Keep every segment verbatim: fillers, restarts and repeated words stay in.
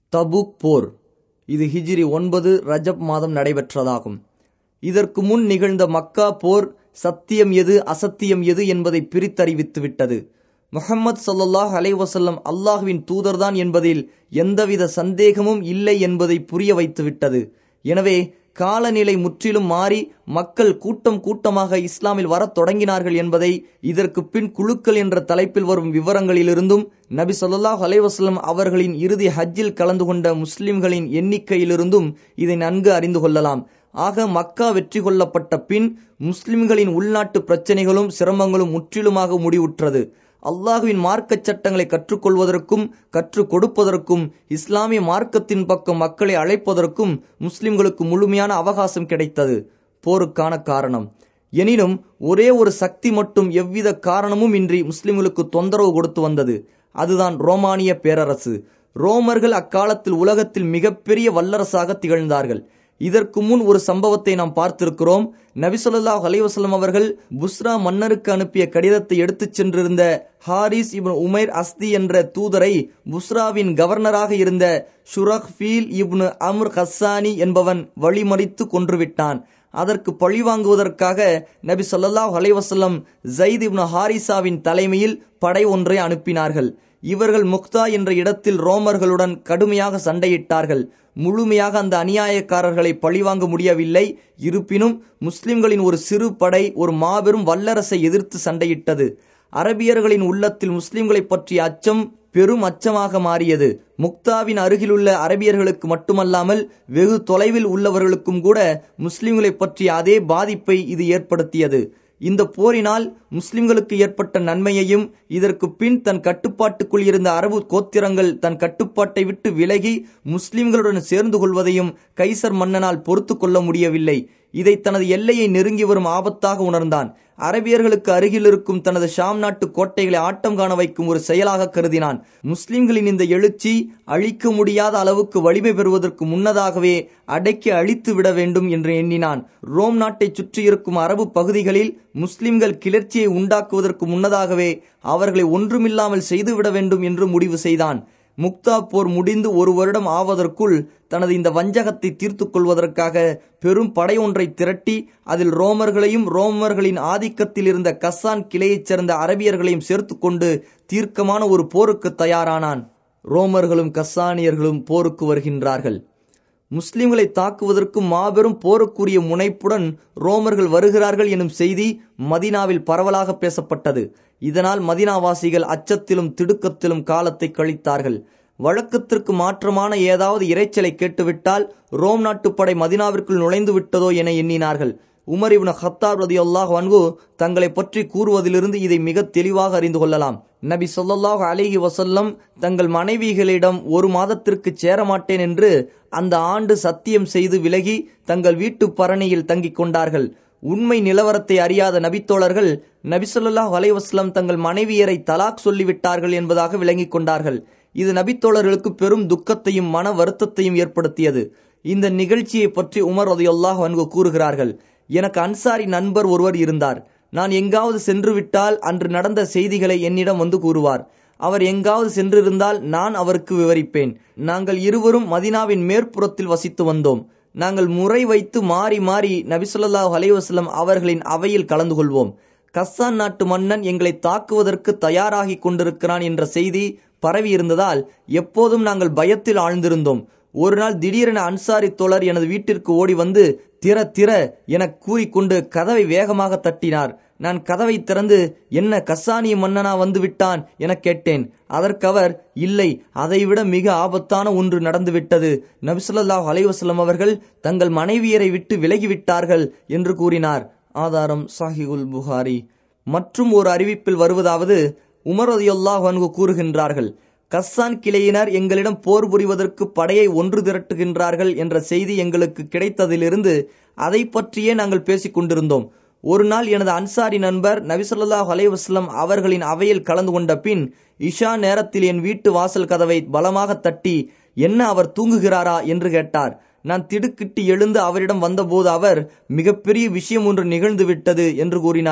Tabuk போர். இது ஹிஜ்ரி ஒன்பது ரஜப் மாதம் நடைபெற்றதாகும். இதற்கு முன் நிகழ்ந்த மக்கா போர் சத்தியம் எது அசத்தியம் எது என்பதை பிரித்தறிவித்து விட்டது. முஹம்மது ஸல்லல்லாஹு அலைஹி வஸல்லம் அல்லாஹ்வின் தூதர்தான் என்பதில் எந்தவித சந்தேகமும் இல்லை என்பதை புரிய வைத்து விட்டது. எனவே காலநிலை முற்றிலும் மாறி மக்கள் கூட்டம் கூட்டமாக இஸ்லாமில் வரத் தொடங்கினார்கள் என்பதை இதற்கு பின் குழுக்கள் என்ற தலைப்பில் வரும் விவரங்களிலிருந்தும் நபி ஸல்லல்லாஹு அலைஹி வஸல்லம் அவர்களின் இறுதி ஹஜ்ஜில் கலந்து கொண்ட முஸ்லிம்களின் எண்ணிக்கையிலிருந்தும் இதை நன்கு அறிந்து கொள்ளலாம். ஆக மக்கா வெற்றி கொள்ளப்பட்ட பின் முஸ்லிம்களின் உள்நாட்டு பிரச்சனைகளும் சிரமங்களும் முற்றிலுமாக முடிவுற்றது. அல்லாஹுவின் மார்க்க சட்டங்களை கற்றுக்கொள்வதற்கும் கற்றுக் கொடுப்பதற்கும் இஸ்லாமிய மார்க்கத்தின் பக்கம் மக்களை அழைப்பதற்கும் முஸ்லிம்களுக்கு முழுமையான அவகாசம் கிடைத்தது. போருக்கான காரணம் எனினும் ஒரே ஒரு சக்தி மட்டும் எவ்வித காரணமும் இன்றி முஸ்லிம்களுக்கு தொந்தரவு கொடுத்து வந்தது. அதுதான் ரோமானிய பேரரசு. ரோமர்கள் அக்காலத்தில் உலகத்தில் மிகப்பெரிய வல்லரசாக திகழ்ந்தார்கள். இதற்கு முன் ஒரு சம்பவத்தை நாம் பார்த்திருக்கிறோம். நபி ஸல்லல்லாஹு அலைஹி வஸல்லம் அவர்கள் புஸ்ரா மன்னருக்கு அனுப்பிய கடிதத்தை எடுத்துச் சென்றிருந்த ஹாரிஸ் இப்னு உமைர் அஸ்தி என்ற தூதரை புஸ்ராவின் கவர்னராக இருந்த ஷுரஹ்பீல் இப்னு அம்ர் ஹஸ்ஸானி என்பவன் வழிமறித்து கொன்றுவிட்டான். அதற்கு பழிவாங்குவதற்காக நபி ஸல்லல்லாஹு அலைஹி வஸல்லம் ஸைத் இப்னு ஹாரிசாவின் தலைமையில் படை ஒன்றை அனுப்பினார்கள். இவர்கள் முக்தா என்ற இடத்தில் ரோமர்களுடன் கடுமையாக சண்டையிட்டார்கள். முழுமையாக அந்த அநியாயக்காரர்களை பழிவாங்க முடியவில்லை. இருப்பினும் முஸ்லிம்களின் ஒரு சிறு படை ஒரு மாபெரும் வல்லரசை எதிர்த்து சண்டையிட்டது. அரபியர்களின் உள்ளத்தில் முஸ்லிம்களை பற்றிய அச்சம் பெரும் அச்சமாக மாறியது. முக்தாவின் அருகிலுள்ள அரபியர்களுக்கு மட்டுமல்லாமல் வெகு தொலைவில் உள்ளவர்களுக்கும் கூட முஸ்லிம்களை பற்றிய அதே பாதிப்பை இது ஏற்படுத்தியது. இந்த போரினால் முஸ்லிம்களுக்கு ஏற்பட்ட நன்மையையும் இதற்கு பின் தன் கட்டுப்பாட்டுக்குள் இருந்த அரபு கோத்திரங்கள் தன் கட்டுப்பாட்டை விட்டு விலகி முஸ்லிம்களுடன் சேர்ந்து கொள்வதையும் கைசர் மன்னனால் பொறுத்து கொள்ள முடியவில்லை. இதை தனது எல்லையை நெருங்கி வரும் ஆபத்தாக உணர்ந்தான். அரபியர்களுக்கு அருகில் இருக்கும் தனது ஷாம் நாட்டு கோட்டைகளை ஆட்டம் காண வைக்கும் ஒரு செயலாக கருதினான். முஸ்லிம்களின் இந்த எழுச்சி அழிக்க முடியாத அளவுக்கு வலிமை பெறுவதற்கு முன்னதாகவே அடக்கி அழித்து விட வேண்டும் என்று எண்ணினான். ரோம் நாட்டை சுற்றி இருக்கும் அரபு பகுதிகளில் முஸ்லிம்கள் கிளர்ச்சியை உண்டாக்குவதற்கு முன்னதாகவே அவர்களை ஒன்றுமில்லாமல் செய்துவிட வேண்டும் என்று முடிவு செய்தான். முக்தா போர் முடிந்து ஒரு வருடம் ஆவதற்குள் தனது இந்த வஞ்சகத்தை தீர்த்து கொள்வதற்காக பெரும் படை ஒன்றை திரட்டி அதில் ரோமர்களையும் ரோமர்களின் ஆதிக்கத்தில் இருந்த கஸ்ஸான் கிளையைச் சேர்ந்த அரபியர்களையும் சேர்த்து கொண்டு தீர்க்கமான ஒரு போருக்கு தயாரானான். ரோமர்களும் கஸ்ஸானியர்களும் போருக்கு வருகின்றார்கள். முஸ்லிம்களை தாக்குவதற்கு மாபெரும் போருக்குரிய முனைப்புடன் ரோமர்கள் வருகிறார்கள் எனும் செய்தி மதீனாவில் பரவலாக பேசப்பட்டது. இதனால் மதீனாவாசிகள் அச்சத்திலும் திடுக்கத்திலும் காலத்தை கழித்தார்கள். வழக்கத்திற்கு மாற்றமான ஏதாவது இரைச்சலை கேட்டுவிட்டால் ரோம் நாட்டு படை மதீனாவிற்குள் நுழைந்து விட்டதோ என எண்ணினார்கள். உமர் இப்னு கத்தாப் ரலியல்லாஹு அன்ஹு தங்களை பற்றி கூறுவதிலிருந்து இதை மிக தெளிவாக அறிந்து கொள்ளலாம். நபி ஸல்லல்லாஹு அலைஹி வஸல்லம் தங்கள் மனைவிகளிடம் ஒரு மாதத்திற்கு சேரமாட்டேன் என்று அந்த ஆண்டு சத்தியம் செய்து விலகி தங்கள் வீட்டு பரணியில் தங்கிக் கொண்டார்கள். உண்மை நிலவரத்தை அறியாத நபித்தோழர்கள் நபி ஸல்லல்லாஹு அலைஹி வஸல்லம் தங்கள் மனைவியரை தலாக் சொல்லிவிட்டார்கள் என்பதாக விளங்கிக் கொண்டார்கள். இது நபித்தோழர்களுக்கு பெரும் துக்கத்தையும் மன வருத்தத்தையும் ஏற்படுத்தியது. இந்த நிகழ்ச்சியை பற்றி உமர் ரலியல்லாஹு அன்ஹு கூறுகிறார்கள், எனக்கு அன்சாரி நண்பர் ஒருவர் இருந்தார். நான் எங்காவது சென்று விட்டால் அன்று நடந்த செய்திகளை என்னிடம் வந்து கூறுவார். அவர் எங்காவது சென்றிருந்தால் நான் அவருக்கு விவரிப்பேன். நாங்கள் இருவரும் மதீனாவின் மேற்புறத்தில் வசித்து வந்தோம். நாங்கள் முறை வைத்து மாறி மாறி நபி ஸல்லல்லாஹு அலைஹி வஸல்லம் அவர்களின் அவையில் கலந்து கொள்வோம். கஸ்ஸான் நாட்டு மன்னன் எங்களை தாக்குவதற்கு தயாராகி கொண்டிருக்கிறான் என்ற செய்தி பரவி இருந்ததால் எப்போதும் நாங்கள் பயத்தில் ஆழ்ந்திருந்தோம். ஒரு நாள் திடீரென அன்சாரி தோழர் எனது வீட்டிற்கு ஓடி வந்து திற திற என கூறிக்கொண்டு கதவை வேகமாக தட்டினார். நான் கதவை திறந்து என்ன கஸ்ஸானிய மன்னனா வந்து விட்டான் என கேட்டேன். அதற்கு அவர், இல்லை, அதைவிட மிக ஆபத்தான ஒன்று நடந்துவிட்டது. நபி ஸல்லல்லாஹு அலைஹி வஸல்லம் அவர்கள் தங்கள் மனைவியரை விட்டு விலகிவிட்டார்கள் என்று கூறினார். ஆதாரம் ஸஹீஹுல் புகாரி. மற்றும் ஒரு அறிவிப்பில் வருவதாவது, உமர் ரலியல்லாஹு அன்ஹு கூறுகின்றார்கள், கஸ்ஸான் கிளையினர் எங்களிடம் போர் புரிவதற்கு படையை ஒன்று திரட்டுகின்றார்கள் என்ற செய்தி எங்களுக்கு கிடைத்ததிலிருந்து அதை பற்றியே நாங்கள் பேசிக் கொண்டிருந்தோம். ஒரு நாள் எனது அன்சாரி நண்பர் நபி ஸல்லல்லாஹு அலைஹி வஸல்லம் அவர்களின் அவையில் கலந்து கொண்ட பின் இஷா நேரத்தில் என் வீட்டு வாசல் கதவை பலமாக தட்டி, என்ன அவர் தூங்குகிறாரா என்று கேட்டார். நான் திடுக்கிட்டு எழுந்து அவரிடம் வந்தபோது அவர், மிகப்பெரிய விஷயம் ஒன்று நிகழ்ந்து விட்டது என்று கூறினார்.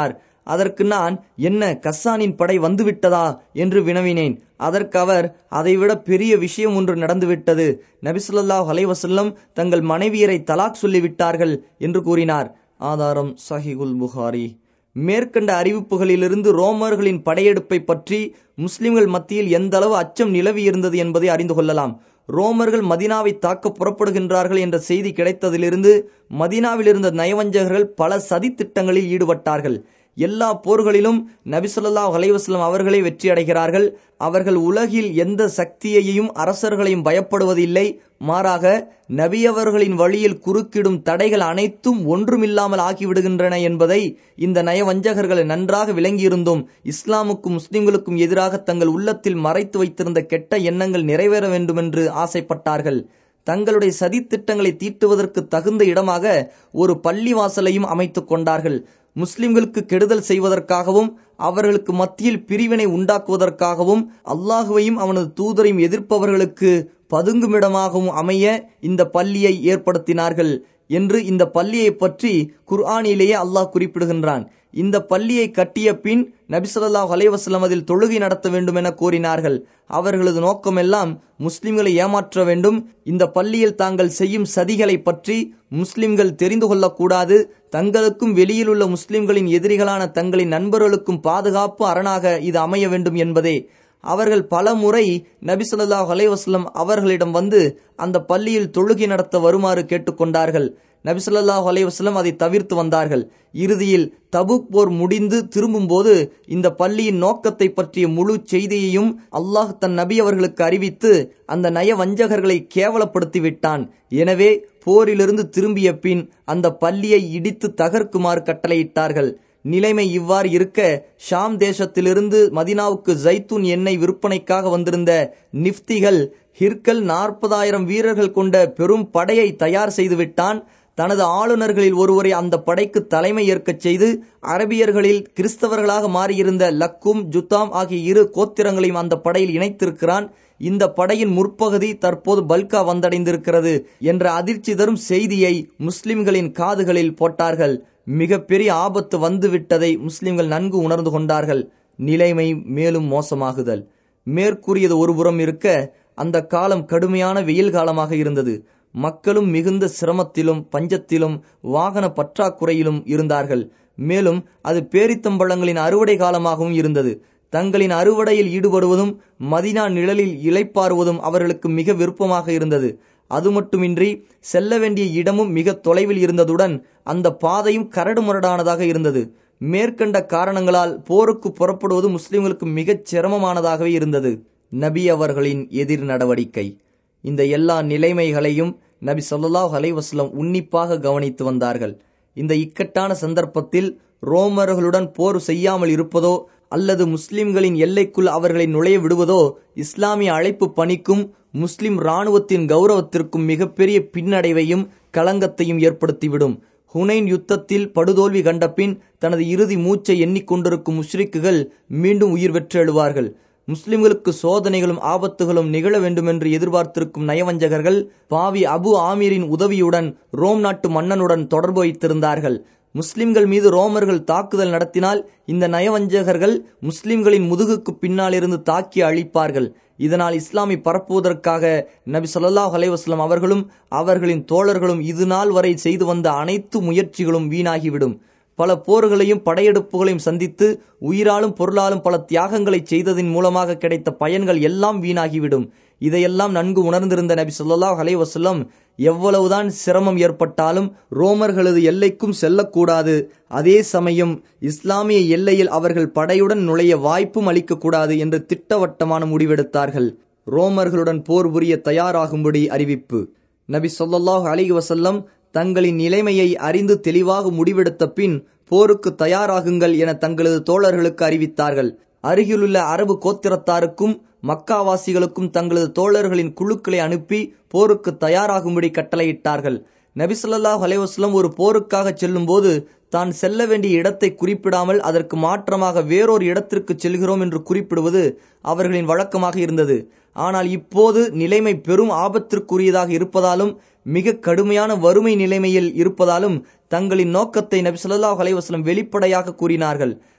அதற்கு நான், என்ன கஸ்ஸானின் படை வந்துவிட்டதா என்று வினவினேன். அதற்கு அவர், அதைவிட பெரிய விஷயம் ஒன்று நடந்துவிட்டது. நபி ஸல்லல்லாஹு அலைஹி வஸல்லம் தங்கள் மனைவியரை தலாக் சொல்லிவிட்டார்கள் என்று கூறினார். ஆதாரம் சஹீஹுல் புகாரி. மேற்கண்ட அறிவிப்புகளிலிருந்து ரோமர்களின் படையெடுப்பை பற்றி முஸ்லிம்கள் மத்தியில் எந்த அளவு அச்சம் நிலவி இருந்தது என்பதை அறிந்து கொள்ளலாம். ரோமர்கள் மதீனாவை தாக்க புறப்படுகின்றார்கள் என்ற செய்தி கிடைத்ததிலிருந்து மதீனாவில் இருந்த நயவஞ்சகர்கள் பல சதி திட்டங்களில் ஈடுபட்டார்கள். எல்லா போர்களிலும் நபி ஸல்லல்லாஹு அலைஹி வஸல்லம் அவர்களே வெற்றி அடைகிறார்கள். அவர்கள் உலகில் எந்த சக்தியையும் அரசர்களையும் பயப்படுவதில்லை. மாறாக நபி அவர்களின் வழியில் குறுக்கிடும் தடைகள் அனைத்தும் ஒன்றுமில்லாமல் ஆகிவிடுகின்றன என்பதை இந்த நயவஞ்சகர்கள் நன்றாக விளங்கியிருந்தும் இஸ்லாமுக்கும் முஸ்லிம்களுக்கும் எதிராக தங்கள் உள்ளத்தில் மறைத்து வைத்திருந்த கெட்ட எண்ணங்கள் நிறைவேற வேண்டுமென்று ஆசைப்பட்டார்கள். தங்களுடைய சதித்திட்டங்களை தீட்டுவதற்கு தகுந்த இடமாக ஒரு பள்ளிவாசலையும் அமைத்துக் கொண்டார்கள். முஸ்லிம்களுக்கு கெடுதல் செய்வதற்காகவும் அவர்களுக்கு மத்தியில் பிரிவினை உண்டாக்குவதற்காகவும் அல்லாஹுவையும் அவனது தூதரையும் எதிர்ப்பவர்களுக்கு பதுங்குமிடமாகவும் அமைய இந்த பள்ளியை ஏற்படுத்தினார்கள் என்று இந்த பள்ளியை பற்றி குர்ஆனிலேயே அல்லாஹ் குறிப்பிடுகின்றான். இந்த பள்ளியை கட்டிய பின் நபி ஸல்லல்லாஹு அலைஹி வஸல்லம் அதில் தொழுகை நடத்த வேண்டும் என கோரினார்கள். அவர்களது நோக்கமெல்லாம் முஸ்லிம்களை ஏமாற்ற வேண்டும். இந்த பள்ளியில் தாங்கள் செய்யும் சதிகளை பற்றி முஸ்லிம்கள் தெரிந்து கொள்ளக்கூடாது. தங்களுக்கும் வெளியில் உள்ள முஸ்லிம்களின் எதிரிகளான தங்களின் நண்பர்களுக்கும் பாதுகாப்பு அரணாக இது அமைய வேண்டும் என்பதே. அவர்கள் பல முறை நபி ஸல்லல்லாஹு அலைஹி வஸல்லம் அவர்களிடம் வந்து அந்த பள்ளியில் தொழுகை நடத்த வருமாறு கேட்டுக்கொண்டார்கள். நபி ஸல்லல்லாஹு அலைஹி வஸல்லம் அதை தவிர்த்து வந்தார்கள். இறுதியில் தபுக் போர் முடிந்து திரும்பும் போது இந்த பள்ளியின் நோக்கத்தை பற்றிய முழு செய்தியையும் அல்லாஹ் தன் நபி அவர்களுக்கு அறிவித்து அந்த நய வஞ்சகர்களை கேவலப்படுத்தி விட்டான். எனவே போரிலிருந்து திரும்பிய பின் அந்த பள்ளியை இடித்து தகர்க்குமாறு கட்டளையிட்டார்கள். நிலைமை இவ்வாறு இருக்க, ஷாம் தேசத்திலிருந்து மதீனாவுக்கு ஜைத்தூன் எண்ணெய் விற்பனைக்காக வந்திருந்த நிஃப்திகள் ஹிர்கல் நாற்பதாயிரம் வீரர்கள் கொண்ட பெரும் படையை தயார் செய்துவிட்டான். தனது ஆளுநர்களில் ஒருவரை அந்த படைக்கு தலைமை ஏற்கச் செய்து அரபியர்களில் கிறிஸ்தவர்களாக மாறியிருந்த லக்கும் ஜுத்தாம் ஆகிய இரு கோத்திரங்களையும் அந்த படையில் இணைத்திருக்கிறான். இந்த படையின் முற்பகுதி தற்போது பல்கா வந்தடைந்திருக்கிறது என்ற அதிர்ச்சி தரும் செய்தியை முஸ்லிம்களின் காதுகளில் போட்டார்கள். மிக பெரிய ஆபத்து வந்துவிட்டதை முஸ்லிம்கள் நன்கு உணர்ந்து கொண்டார்கள். நிலைமை மேலும் மோசமாகுதல். மேற்கூறியது ஒருபுறம் இருக்க, அந்த காலம் கடுமையான வெயில் காலமாக இருந்தது. மக்களும் மிகுந்த சிரமத்திலும் பஞ்சத்திலும் வாகன பற்றாக்குறையிலும் இருந்தார்கள். மேலும் அது பேரித்தம்பழங்களின் அறுவடை காலமாகவும் இருந்தது. தங்களின் அறுவடையில் ஈடுபடுவதும் மதீனா நிழலில் இளைப்பாறுவதும் அவர்களுக்கு மிக விருப்பமாக இருந்தது. அது மட்டுமின்றி செல்ல வேண்டிய இடமும் மிக தொலைவில் இருந்ததுடன் அந்த பாதையும் கரடு முரடானதாக இருந்தது. மேற்கண்ட காரணங்களால் போருக்கு புறப்படுவது முஸ்லிம்களுக்கு மிகச் சிரமமானதாகவே இருந்தது. நபி அவர்களின் எதிர் நடவடிக்கை. இந்த எல்லா நிலைமைகளையும் நபி ஸல்லல்லாஹு அலைஹி வஸல்லம் உன்னிப்பாக கவனித்து வந்தார்கள். இந்த இக்கட்டான சந்தர்ப்பத்தில் ரோமர்களுடன் போர் செய்யாமல் இருப்பதோ அல்லது முஸ்லிம்களின் எல்லைக்குள் அவர்களை நுழைய விடுவதோ இஸ்லாமிய அழைப்பு பணிக்கும் முஸ்லிம் இராணுவத்தின் கௌரவத்திற்கும் மிகப்பெரிய பின்னடைவையும் களங்கத்தையும் ஏற்படுத்திவிடும். ஹுனைன் யுத்தத்தில் படுதோல்வி கண்ட பின் தனது இறுதி மூச்சை எண்ணிக்கொண்டிருக்கும் முஷ்ரிக்குகள் மீண்டும் உயிர் பெற்றெழுவார்கள். முஸ்லிம்களுக்கு சோதனைகளும் ஆபத்துகளும் நிகழ வேண்டுமென்று எதிர்பார்த்திருக்கும் நயவஞ்சகர்கள் பாவி அபு ஆமீரின் உதவியுடன் ரோம் நாட்டு மன்னனுடன் தொடர்பு வைத்திருந்தார்கள். முஸ்லிம்கள் மீது ரோமர்கள் தாக்குதல் நடத்தினால் இந்த நயவஞ்சகர்கள் முஸ்லிம்களின் முதுகுக்கு பின்னால் இருந்து தாக்கி அழிப்பார்கள். இதனால் இஸ்லாமை பரப்புவதற்காக நபி ஸல்லல்லாஹு அலைஹி வஸல்லம் அவர்களும் அவர்களின் தோழர்களும் இது நாள் வரை செய்து வந்த அனைத்து முயற்சிகளும் வீணாகிவிடும். பல போர்களையும் படையெடுப்புகளையும் சந்தித்து உயிராலும் பொருளாலும் பல தியாகங்களை செய்ததின் மூலமாக கிடைத்த பயன்கள் எல்லாம் வீணாகிவிடும். இதையெல்லாம் நன்கு உணர்ந்திருந்த நபி ஸல்லல்லாஹு அலைஹி வஸல்லம் எவ்வளவுதான் சிரமம் ஏற்பட்டாலும் ரோமர்களது எல்லைக்கும் செல்லக்கூடாது, அதே சமயம் இஸ்லாமிய எல்லையில் அவர்கள் படையுடன் நுழைய வாய்ப்பும் அளிக்கக்கூடாது என்று திட்டவட்டமான முடிவெடுத்தார்கள். ரோமர்களுடன் போர் புரிய தயாராகும்படி அறிவிப்பு. நபி ஸல்லல்லாஹு அலைஹி வஸல்லம் தங்களின் நிலைமையை அறிந்து தெளிவாக முடிவெடுத்த பின் போருக்கு தயாராகுங்கள் என தங்களது தோழர்களுக்கு அறிவித்தார்கள். அருகிலுள்ள அரபு கோத்திரத்தாருக்கும் மக்காவாசிகளுக்கும் தங்களது தோழர்களின் குழுக்களை அனுப்பி போருக்கு தயாராகும்படி கட்டளையிட்டார்கள். நபி ஸல்லல்லாஹு அலைஹி வஸல்லம் ஒரு போருக்காக செல்லும் போது தான் செல்ல வேண்டிய இடத்தை குறிப்பிடாமல் அதற்கு மாற்றமாக வேறொரு இடத்திற்கு செல்கிறோம் என்று குறிப்பிடுவது அவர்களின் வழக்கமாக இருந்தது. ஆனால் இப்போது நிலைமை பெரும் ஆபத்திற்குரியதாக இருப்பதாலும் மிக கடுமையான வறுமை நிலைமையில் இருப்பதாலும் தங்களின் நோக்கத்தை நபி ஸல்லல்லாஹு அலைஹி வஸல்லம் வெளிப்படையாக கூறினார்கள்.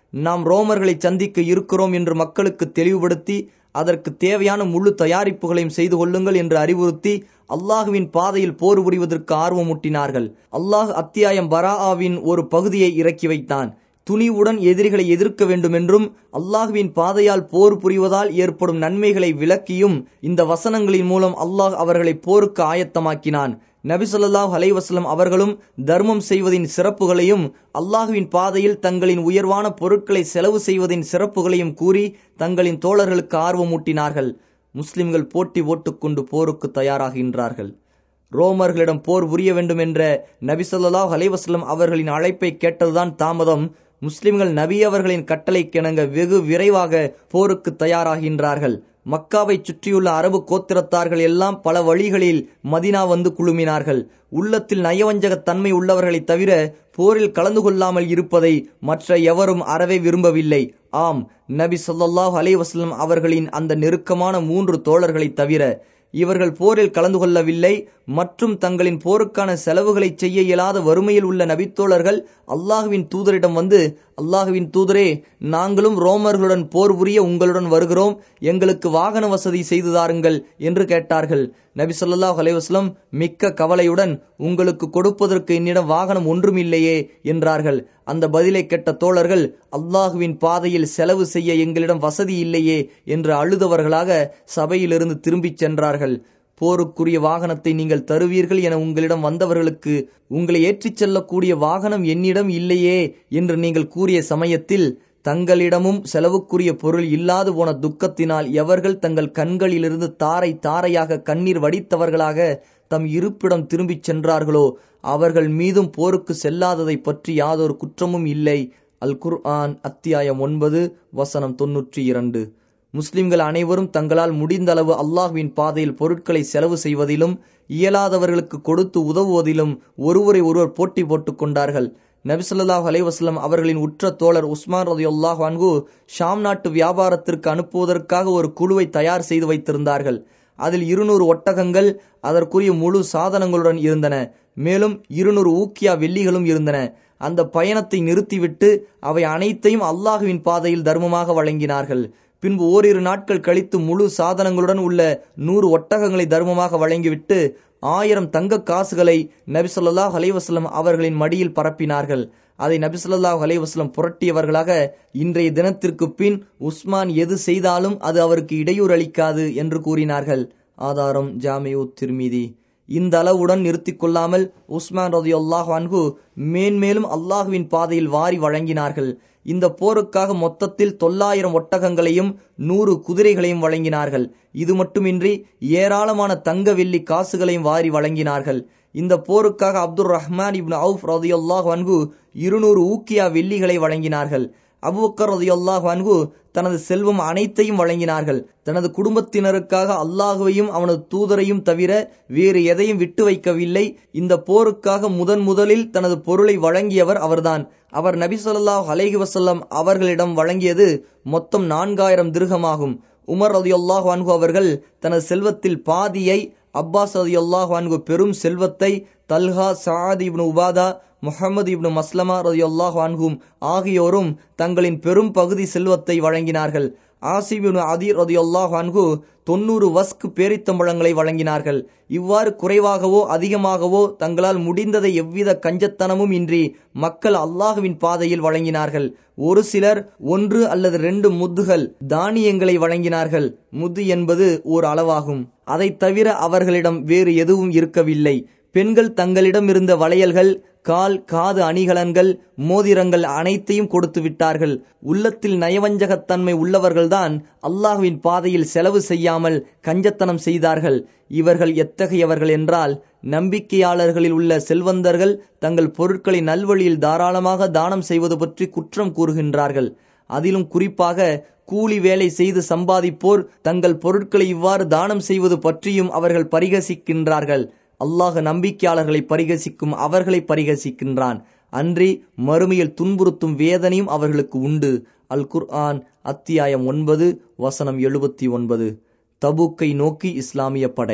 நாம் ரோமர்களை சந்திக்க இருக்கிறோம் என்று மக்களுக்கு தெளிவுபடுத்தி அதற்கு தேவையான முழு தயாரிப்புகளையும் செய்து கொள்ளுங்கள் என்று அறிவுறுத்தி அல்லாஹுவின் பாதையில் போர் புரிவதற்கு ஆர்வமூட்டினார்கள். அல்லாஹ் அத்தியாயம் பராஆவின் ஒரு பகுதியை இறக்கி வைத்தான். துணிவுடன் எதிரிகளை எதிர்க்க வேண்டுமென்றும் அல்லாஹுவின் பாதையால் போர் புரிவதால் ஏற்படும் நன்மைகளை விளக்கியும் இந்த வசனங்களின் மூலம் அல்லாஹ் அவர்களை போருக்கு ஆயத்தமாக்கினான். நபி ஸல்லல்லாஹு அலைஹி வஸல்லம் அவர்களும் தர்மம் செய்வதின் சிறப்புகளையும் அல்லாஹுவின் பாதையில் தங்களின் உயர்வான பொருட்களை செலவு செய்வதின் சிறப்புகளையும் கூறி தங்களின் தோழர்களுக்கு ஆர்வமூட்டினார்கள். முஸ்லிம்கள் போட்டி போட்டுக்கொண்டு போருக்கு தயாராகின்றார்கள். ரோமர்களிடம் போர் புரிய வேண்டும் என்ற நபி ஸல்லல்லாஹு அலைஹி வஸல்லம் அவர்களின் அழைப்பை கேட்டதுதான் தாமதம். முஸ்லிம்கள் நபி அவர்களின் கட்டளைக்கிணங்க வெகு விரைவாக போருக்கு தயாராகின்றார்கள். மக்காவை சுற்றியுள்ள அரபு கோத்திரத்தார்கள் எல்லாம் பல வழிகளில் மதினா வந்து குழுமினார்கள். உள்ளத்தில் நயவஞ்சக தன்மை உள்ளவர்களை தவிர போரில் கலந்து கொள்ளாமல் இருப்பதை மற்ற எவரும் அறவே விரும்பவில்லை. ஆம், நபி ஸல்லல்லாஹு அலைஹி வஸல்லம் அவர்களின் அந்த நெருக்கமான மூன்று தோழர்களை தவிர இவர்கள் போரில் கலந்து கொள்ளவில்லை. மற்றும் தங்களின் போருக்கான செலவுகளை செய்ய இயலாத வறுமையில் உள்ள நபித்தோழர்கள் அல்லாஹுவின் தூதரிடம் வந்து, அல்லாஹுவின் தூதரே, நாங்களும் ரோமர்களுடன் போர் புரிய உங்களுடன் வருகிறோம், எங்களுக்கு வாகன வசதி செய்து தாருங்கள் என்று கேட்டார்கள். நபி ஸல்லல்லாஹு அலைஹி வஸல்லம் மிக்க கவலையுடன், உங்களுக்கு கொடுப்பதற்கு என்னிடம் வாகனம் ஒன்றுமில்லையே என்றார்கள். அந்த பதிலை கேட்ட தோழர்கள், அல்லாஹுவின் பாதையில் செலவு செய்ய எங்களிடம் வசதி இல்லையே என்று அழுதவர்களாக சபையிலிருந்து திரும்பிச் சென்றார்கள். போருக்குரிய வாகனத்தை நீங்கள் தருவீர்கள் என உங்களிடம் வந்தவர்களுக்கு உங்களை ஏற்றிச் செல்லக்கூடிய வாகனம் என்னிடம் இல்லையே என்று நீங்கள் கூறிய சமயத்தில் தங்களிடமும் செலவுக்குரிய பொருள் இல்லாது போன துக்கத்தினால் எவர்கள் தங்கள் கண்களிலிருந்து தாரை தாரையாக கண்ணீர் வடித்தவர்களாக தம் இருப்பிடம் திரும்பிச் சென்றார்களோ அவர்கள் மீதும் போருக்கு செல்லாததை பற்றி யாதொரு குற்றமும் இல்லை. அல் குர்ஆன் அத்தியாயம் ஒன்பது வசனம் தொன்னூற்றி இரண்டு. முஸ்லிம்கள் அனைவரும் தங்களால் முடிந்த அளவு அல்லாஹ்வின் பாதையில் பொருட்களை செலவு செய்வதிலும் இயலாதவர்களுக்கு கொடுத்து உதவுவதிலும் ஒருவரை ஒருவர் போட்டி போட்டுக் கொண்டார்கள். நபி ஸல்லல்லாஹு அலைஹி வஸல்லம் அவர்களின் உற்ற தோழர் உஸ்மான் ரலியல்லாஹு அன்ஹு ஷாம் நாட்டு வியாபாரத்திற்கு அனுப்புவதற்காக ஒரு குழுவை தயார் செய்து வைத்திருந்தார்கள். அதில் இருநூறு ஒட்டகங்கள் அதற்குரிய முழு சாதனங்களுடன் இருந்தன. மேலும் இருநூறு ஊக்கியா வெள்ளிகளும் இருந்தன. அந்த பயணத்தை நிறுத்திவிட்டு அவை அனைத்தையும் அல்லாஹுவின் பாதையில் தர்மமாக வழங்கினார்கள். பின்பு ஓரிரு நாட்கள் கழித்து முழு சாதனங்களுடன் உள்ள நூறு ஒட்டகங்களை தர்மமாக வழங்கிவிட்டு ஆயிரம் தங்க காசுகளை நபி ஸல்லல்லாஹு அலைஹி வஸல்லம் அவர்களின் மடியில் பரப்பினார்கள். அதை நபி ஸல்லல்லாஹு அலைஹி வஸல்லம் புரட்டியவர்களாக, இன்றைய தினத்திற்கு பின் உஸ்மான் எது செய்தாலும் அது அவருக்கு இடையூறு அளிக்காது என்று கூறினார்கள். ஆதாரம் ஜாமிஉ திர்மிதி. இந்த அளவுடன் நிறுத்திக் கொள்ளாமல் உஸ்மான் ரலியல்லாஹு அன்ஹு மேன்மேலும் அல்லாஹுவின் பாதையில் வாரி வழங்கினார்கள். இந்த போருக்காக மொத்தத்தில் தொள்ளாயிரம் ஒட்டகங்களையும் நூறு குதிரைகளையும் வழங்கினார்கள். இது மட்டுமின்றி ஏராளமான தங்க வெள்ளி காசுகளையும் வாரி வழங்கினார்கள். இந்த போருக்காக அப்துர் ரஹ்மான் இப்னு அவுஃப் ரலியல்லாஹு அன்ஹு இருநூறு ஊக்கியா வெள்ளிகளை வழங்கினார்கள். அபூபக்கர் ரலியல்லாஹு அன்ஹு தனது செல்வம் அனைத்தையும் வழங்கினார்கள். தனது குடும்பத்தினருக்காக அல்லாஹுவையும் அவனது தூதரையும் தவிர வேறு எதையும் விட்டு வைக்கவில்லை. இந்த போருக்காக முதன் முதலில் தனது பொருளை வழங்கியவர் அவர்தான். அவர் நபி ஸல்லல்லாஹு அலைஹி வஸல்லம் அவர்களிடம் வழங்கியது மொத்தம் நான்காயிரம் திர்ஹமாகும். உமர் ரலியல்லாஹு அன்ஹு அவர்கள் தனது செல்வத்தில் பாதியை, அப்பாஸ் ரலியல்லாஹு அன்ஹு பெரும் செல்வத்தை, தல்ஹா, சஅத் இப்னு உபாதா, முஹம்மது இப்னு மஸ்லமா ரலியல்லாஹு அன்ஹும் ஆகியோரும் தங்களின் பெரும் பகுதி செல்வத்தை வழங்கினார்கள். ஆசிப் இப்னு அதீர் ரலியல்லாஹு அன்ஹு தொன்னூறு வஸ்க் பேரித்தம்பழங்களை வழங்கினார்கள். இவ்வாறு குறைவாகவோ அதிகமாகவோ தங்களால் முடிந்ததை எவ்வித கஞ்சத்தனமும் இன்றி மக்கள் அல்லாஹுவின் பாதையில் வழங்கினார்கள். ஒரு சிலர் ஒன்று அல்லது ரெண்டு முத்துகள் தானியங்களை வழங்கினார்கள். முத்து என்பது ஓர் அளவாகும். அதை தவிர அவர்களிடம் வேறு எதுவும் இருக்கவில்லை. பெண்கள் தங்களிடம் இருந்த வளையல்கள், கால் காது அணிகலன்கள், மோதிரங்கள் அனைத்தையும் கொடுத்து விட்டார்கள். உள்ளத்தில் நயவஞ்சகத்தன்மை உள்ளவர்கள்தான் அல்லாஹுவின் பாதையில் செலவு செய்யாமல் கஞ்சத்தனம் செய்தார்கள். இவர்கள் எத்தகையவர்கள் என்றால், நம்பிக்கையாளர்களில் உள்ள செல்வந்தர்கள் தங்கள் பொருட்களை நல்வழியில் தாராளமாக தானம் செய்வது பற்றி குற்றம் கூறுகின்றார்கள். அதிலும் குறிப்பாக கூலி வேலை செய்து சம்பாதிப்போர் தங்கள் பொருட்களை இவ்வாறு தானம் செய்வது பற்றியும் அவர்கள் பரிகசிக்கின்றார்கள். அல்லாஹ் நம்பிக்கையாளர்களை பரிகசிக்கும் அவர்களை பரிகசிக்கின்றான். அன்றி மறுமையில் துன்புறுத்தும் வேதனையும் அவர்களுக்கு உண்டு. அல் குர்ஆன் அத்தியாயம் ஒன்பது வசனம் எழுபத்தி ஒன்பது. தபூக்கை நோக்கி இஸ்லாமிய படை.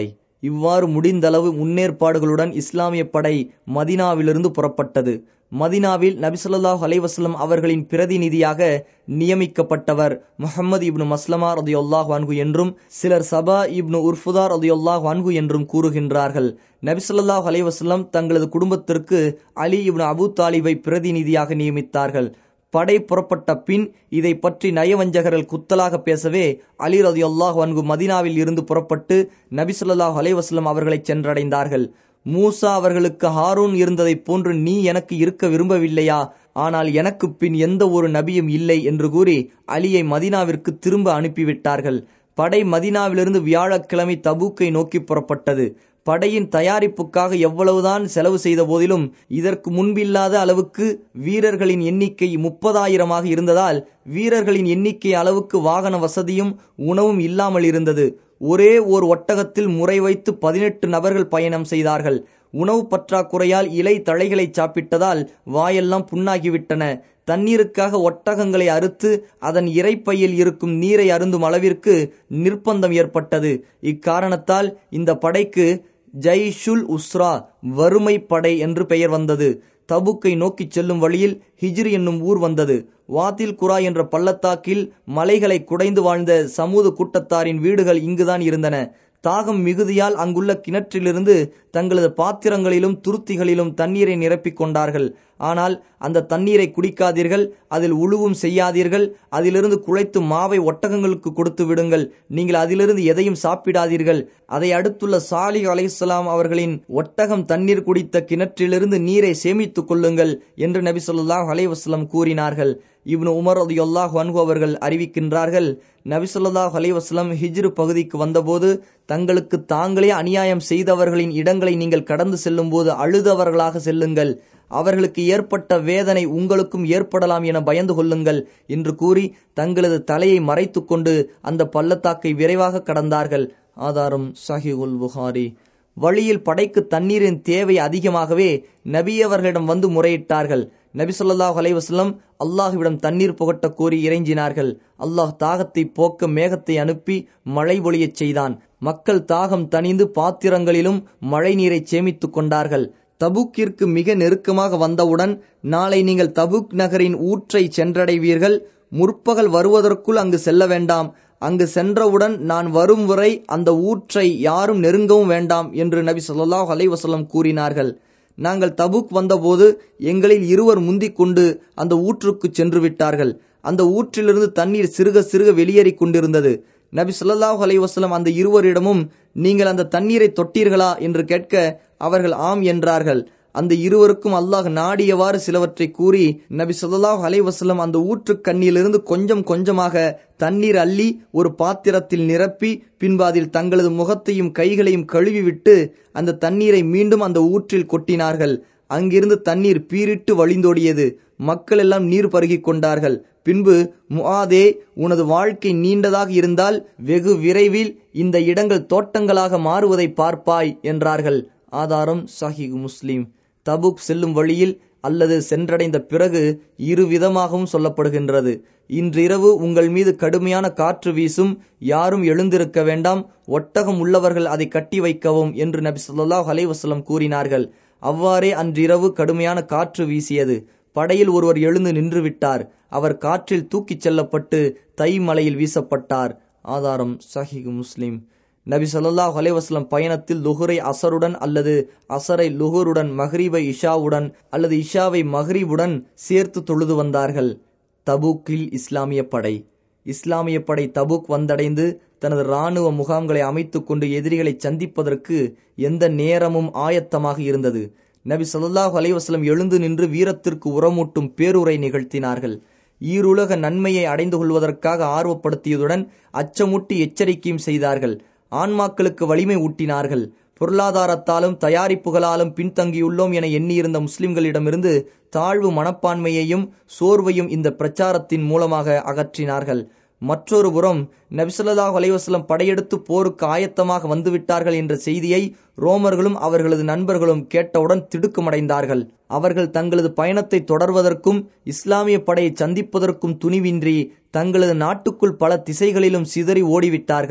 இவ்வாறு முடிந்தளவு முன்னேற்பாடுகளுடன் இஸ்லாமிய படை மதீனாவிலிருந்து புறப்பட்டது. மதீனாவில் நபி ஸல்லல்லாஹு அலைஹி வஸல்லம் அவர்களின் பிரதிநிதியாக நியமிக்கப்பட்டவர் முஹம்மது இப்னு மஸ்லமா ரலியல்லாஹு அன்ஹு என்றும் சிலர் சபா இப்னு உர்ஃபுதா ரலியல்லாஹு அன்ஹு என்றும் கூறுகின்றார்கள். நபி ஸல்லல்லாஹு அலைஹி வஸல்லம் தங்களது குடும்பத்திற்கு அலி இப்னு அபூ தாலிபை பிரதிநிதியாக நியமித்தார்கள். படை புறப்பட்ட பின் இதை பற்றி நயவஞ்சகர்கள் குத்தலாக பேசவே அலி ரலியல்லாஹு அன்ஹு மதீனாவில் இருந்து புறப்பட்டு நபி ஸல்லல்லாஹு அலைஹி வஸல்லம் அவர்களை சென்றடைந்தார்கள். மூசா அவர்களுக்கு ஹாரூன் இருந்ததைப் போன்று நீ எனக்கு இருக்க விரும்பவில்லையா? ஆனால் எனக்கு பின் எந்த ஒரு நபியும் இல்லை என்று கூறி அலியை மதீனாவிற்கு திரும்ப அனுப்பிவிட்டார்கள். படை மதீனாவிலிருந்து வியாழக்கிழமை தபூக்கை நோக்கி புறப்பட்டது. படையின் தயாரிப்புக்காக எவ்வளவுதான் செலவு செய்த போதிலும் இதற்கு முன்பில்லாத அளவுக்கு வீரர்களின் எண்ணிக்கை முப்பதாயிரமாக இருந்ததால் வீரர்களின் எண்ணிக்கை அளவுக்கு வாகன வசதியும் உணவும் இல்லாமல் இருந்தது. ஒரே ஓர் ஒட்டகத்தில் முறை வைத்து பதினெட்டு நபர்கள் பயணம் செய்தார்கள். உணவு பற்றாக்குறையால் இலை தழைகளை சாப்பிட்டதால் வாயெல்லாம் புண்ணாகிவிட்டன. தண்ணீருக்காக ஒட்டகங்களை அறுத்து அதன் இறைப்பையில் இருக்கும் நீரை அருந்தும் அளவிற்கு நிர்பந்தம் ஏற்பட்டது. இக்காரணத்தால் இந்த படைக்கு ஜைஷுல் உஸ்ரா வறுமை படை என்று பெயர் வந்தது. தபுக்கை நோக்கி செல்லும் வழியில் ஹிஜ்ர் என்னும் ஊர் வந்தது. வாத்தில் குரா என்ற பள்ளத்தாக்கில் மலைகளை குடைந்து வாழ்ந்த சமூது கூட்டத்தாரின் வீடுகள் இங்குதான் இருந்தன. தாகம் மிகுதியால் அங்குள்ள கிணற்றிலிருந்து தங்களது பாத்திரங்களிலும் துருத்திகளிலும் தண்ணீரை நிரப்பிக் கொண்டார்கள். ஆனால் அந்த தண்ணீரை குடிக்காதீர்கள், அதில் உழுவும் செய்யாதீர்கள், அதிலிருந்து குழைத்து மாவை ஒட்டகங்களுக்கு கொடுத்து விடுங்கள், நீங்கள் அதிலிருந்து எதையும் சாப்பிடாதீர்கள். அதை அடுத்துள்ள சாலிஹ் அலைஹிஸ்ஸலாம் அவர்களின் ஒட்டகம் தண்ணீர் குடித்த கிணற்றிலிருந்து நீரை சேமித்துக் கொள்ளுங்கள் என்று நபி ஸல்லல்லாஹு அலைஹி வஸல்லம் கூறினார்கள். இப்னு உமர் ரலியல்லாஹு அன்ஹு அவர்கள் அறிவிக்கின்றார்கள், நபி ஸல்லல்லாஹு அலைஹி வஸல்லம் ஹிஜ்ர் பகுதிக்கு வந்தபோது தங்களுக்கு தாங்களே அநியாயம் செய்தவர்களின் இடங்களை நீங்கள் கடந்து செல்லும் போது அழுதவர்களாக செல்லுங்கள், அவர்களுக்கு ஏற்பட்ட வேதனை உங்களுக்கும் ஏற்படலாம் என பயந்து கொள்ளுங்கள் என்று கூறி தங்களது தலையை மறைத்து கொண்டு அந்த பள்ளத்தாக்கை விரைவாக கடந்தார்கள். ஆதாரம் ஸஹீஹுல் புகாரி. வழியில் படைக்கு தண்ணீரின் தேவை அதிகமாகவே நபி அவர்களிடம் வந்து முறையிட்டார்கள். நபி ஸல்லல்லாஹு அலைஹி வஸல்லம் அல்லாஹ்விடம் தண்ணீர் புகட்ட கோரி இறைஞ்சினார்கள். அல்லாஹ் தாகத்தை போக்க மேகத்தை அனுப்பி மழை பொழியச் செய்தான். மக்கள் தாகம் தணிந்து பாத்திரங்களிலும் மழை நீரை சேமித்துக் கொண்டார்கள். தபுக்கிற்கு மிக நெருக்கமாக வந்தவுடன், நாளை நீங்கள் தபுக் நகரின் ஊற்றை சென்றடைவீர்கள், முற்பகல் வருவதற்குள் அங்கு செல்ல வேண்டாம், அங்கு சென்றவுடன் நான் வரும் வரை அந்த ஊற்றை யாரும் நெருங்கவும் வேண்டாம் என்று நபி ஸல்லல்லாஹு அலைஹி வஸல்லம் கூறினார்கள். நாங்கள் தபுக் வந்தபோது எங்களில் இருவர் முந்திக் கொண்டு அந்த ஊற்றுக்கு சென்று விட்டார்கள். அந்த ஊற்றிலிருந்து தண்ணீர் சிறுக சிறுக வெளியேறி கொண்டிருந்தது. நபி ஸல்லல்லாஹு அலைஹி வஸல்லம் அந்த இருவரிடமும் நீங்கள் அந்த தண்ணீரை தொட்டீர்களா என்று கேட்க அவர்கள் ஆம் என்றார்கள். அந்த இருவருக்கும் அல்லாஹ் நாடியவாறு சிலவற்றை கூறி நபி ஸல்லல்லாஹு அலைஹி வஸல்லம் அந்த ஊற்று கண்ணிலிருந்து கொஞ்சம் கொஞ்சமாக தண்ணீர் அள்ளி ஒரு பாத்திரத்தில் நிரப்பி பின்பு அதில் தங்களது முகத்தையும் கைகளையும் கழுவிவிட்டு அந்த தண்ணீரை மீண்டும் அந்த ஊற்றில் கொட்டினார்கள். அங்கிருந்து தண்ணீர் பீரிட்டு வழிந்தோடியது. மக்கள் எல்லாம் நீர் பருகிக் கொண்டார்கள். பின்பு, முஆதே, உனது வாழ்க்கை நீண்டதாக இருந்தால் வெகு விரைவில் இந்த இடங்கள் தோட்டங்களாக மாறுவதை பார்ப்பாய் என்றார்கள். ஆதாரம் ஸஹீஹ் முஸ்லிம். தபுக் செல்லும் வழியில் அல்லது சென்றடைந்த பிறகு இரு விதமாகவும் சொல்லப்படுகின்றது. இன்றிரவு உங்கள் மீது கடுமையான காற்று வீசும், யாரும் எழுந்திருக்க வேண்டாம், ஒட்டகம் உள்ளவர்கள் அதை கட்டி வைக்கவும் என்று நபி ஸல்லல்லாஹு அலைஹி வஸல்லம் கூறினார்கள். அவ்வாறே அன்றிரவு கடுமையான காற்று வீசியது. படையில் ஒருவர் எழுந்து நின்று விட்டார். அவர் காற்றில் தூக்கிச் செல்லப்பட்டு தை மலையில் வீசப்பட்டார். ஆதாரம் ஸஹீஹ் முஸ்லிம். நபி ஸல்லல்லாஹு அலைஹி வஸல்லம் பயணத்தில் லுஹுரை அசருடன் அல்லது அசரை லுஹுருடன், மஹ்ரிபை இஷாவுடன் அல்லது இஷாவை மஹ்ரிபுடன் சேர்த்து தொழுது வந்தார்கள். தபூக்கில் இஸ்லாமிய படை. இஸ்லாமிய படை தபூக் வந்தடைந்து தனது இராணுவ முகாம்களை அமைத்துக் கொண்டு எதிரிகளை சந்திப்பதற்கு எந்த நேரமும் ஆயத்தமாக இருந்தது. நபி ஸல்லல்லாஹு அலைஹி வஸல்லம் எழுந்து நின்று வீரத்திற்கு உரமூட்டும் பேருரை நிகழ்த்தினார்கள். ஈருலக நன்மையை அடைந்து கொள்வதற்காக ஆர்வப்படுத்தியதுடன் அச்சமூட்டி எச்சரிக்கையும் செய்தார்கள். ஆன்மாக்களுக்கு வலிமை ஊட்டினார்கள். பொருளாதாரத்தாலும் தயாரிப்புகளாலும் பின்தங்கியுள்ளோம் என எண்ணியிருந்த முஸ்லிம்களிடமிருந்து தாழ்வு மனப்பான்மையையும் சோர்வையும் இந்த பிரச்சாரத்தின் மூலமாக அகற்றினார்கள். மற்றொரு புறம் நபி ஸல்லல்லாஹு அலைஹி வஸல்லம் படையெடுத்து போருக்கு ஆயத்தமாக வந்துவிட்டார்கள் என்ற செய்தியை ரோமர்களும் அவர்களது நண்பர்களும் கேட்டவுடன் திடுக்கமடைந்தார்கள். அவர்கள் தங்களது பயணத்தை தொடர்வதற்கும் இஸ்லாமிய படையை சந்திப்பதற்கும் துணிவின்றி தங்களது நாட்டுக்குள் பல திசைகளிலும் சிதறி ஓடிவிட்டார்கள்.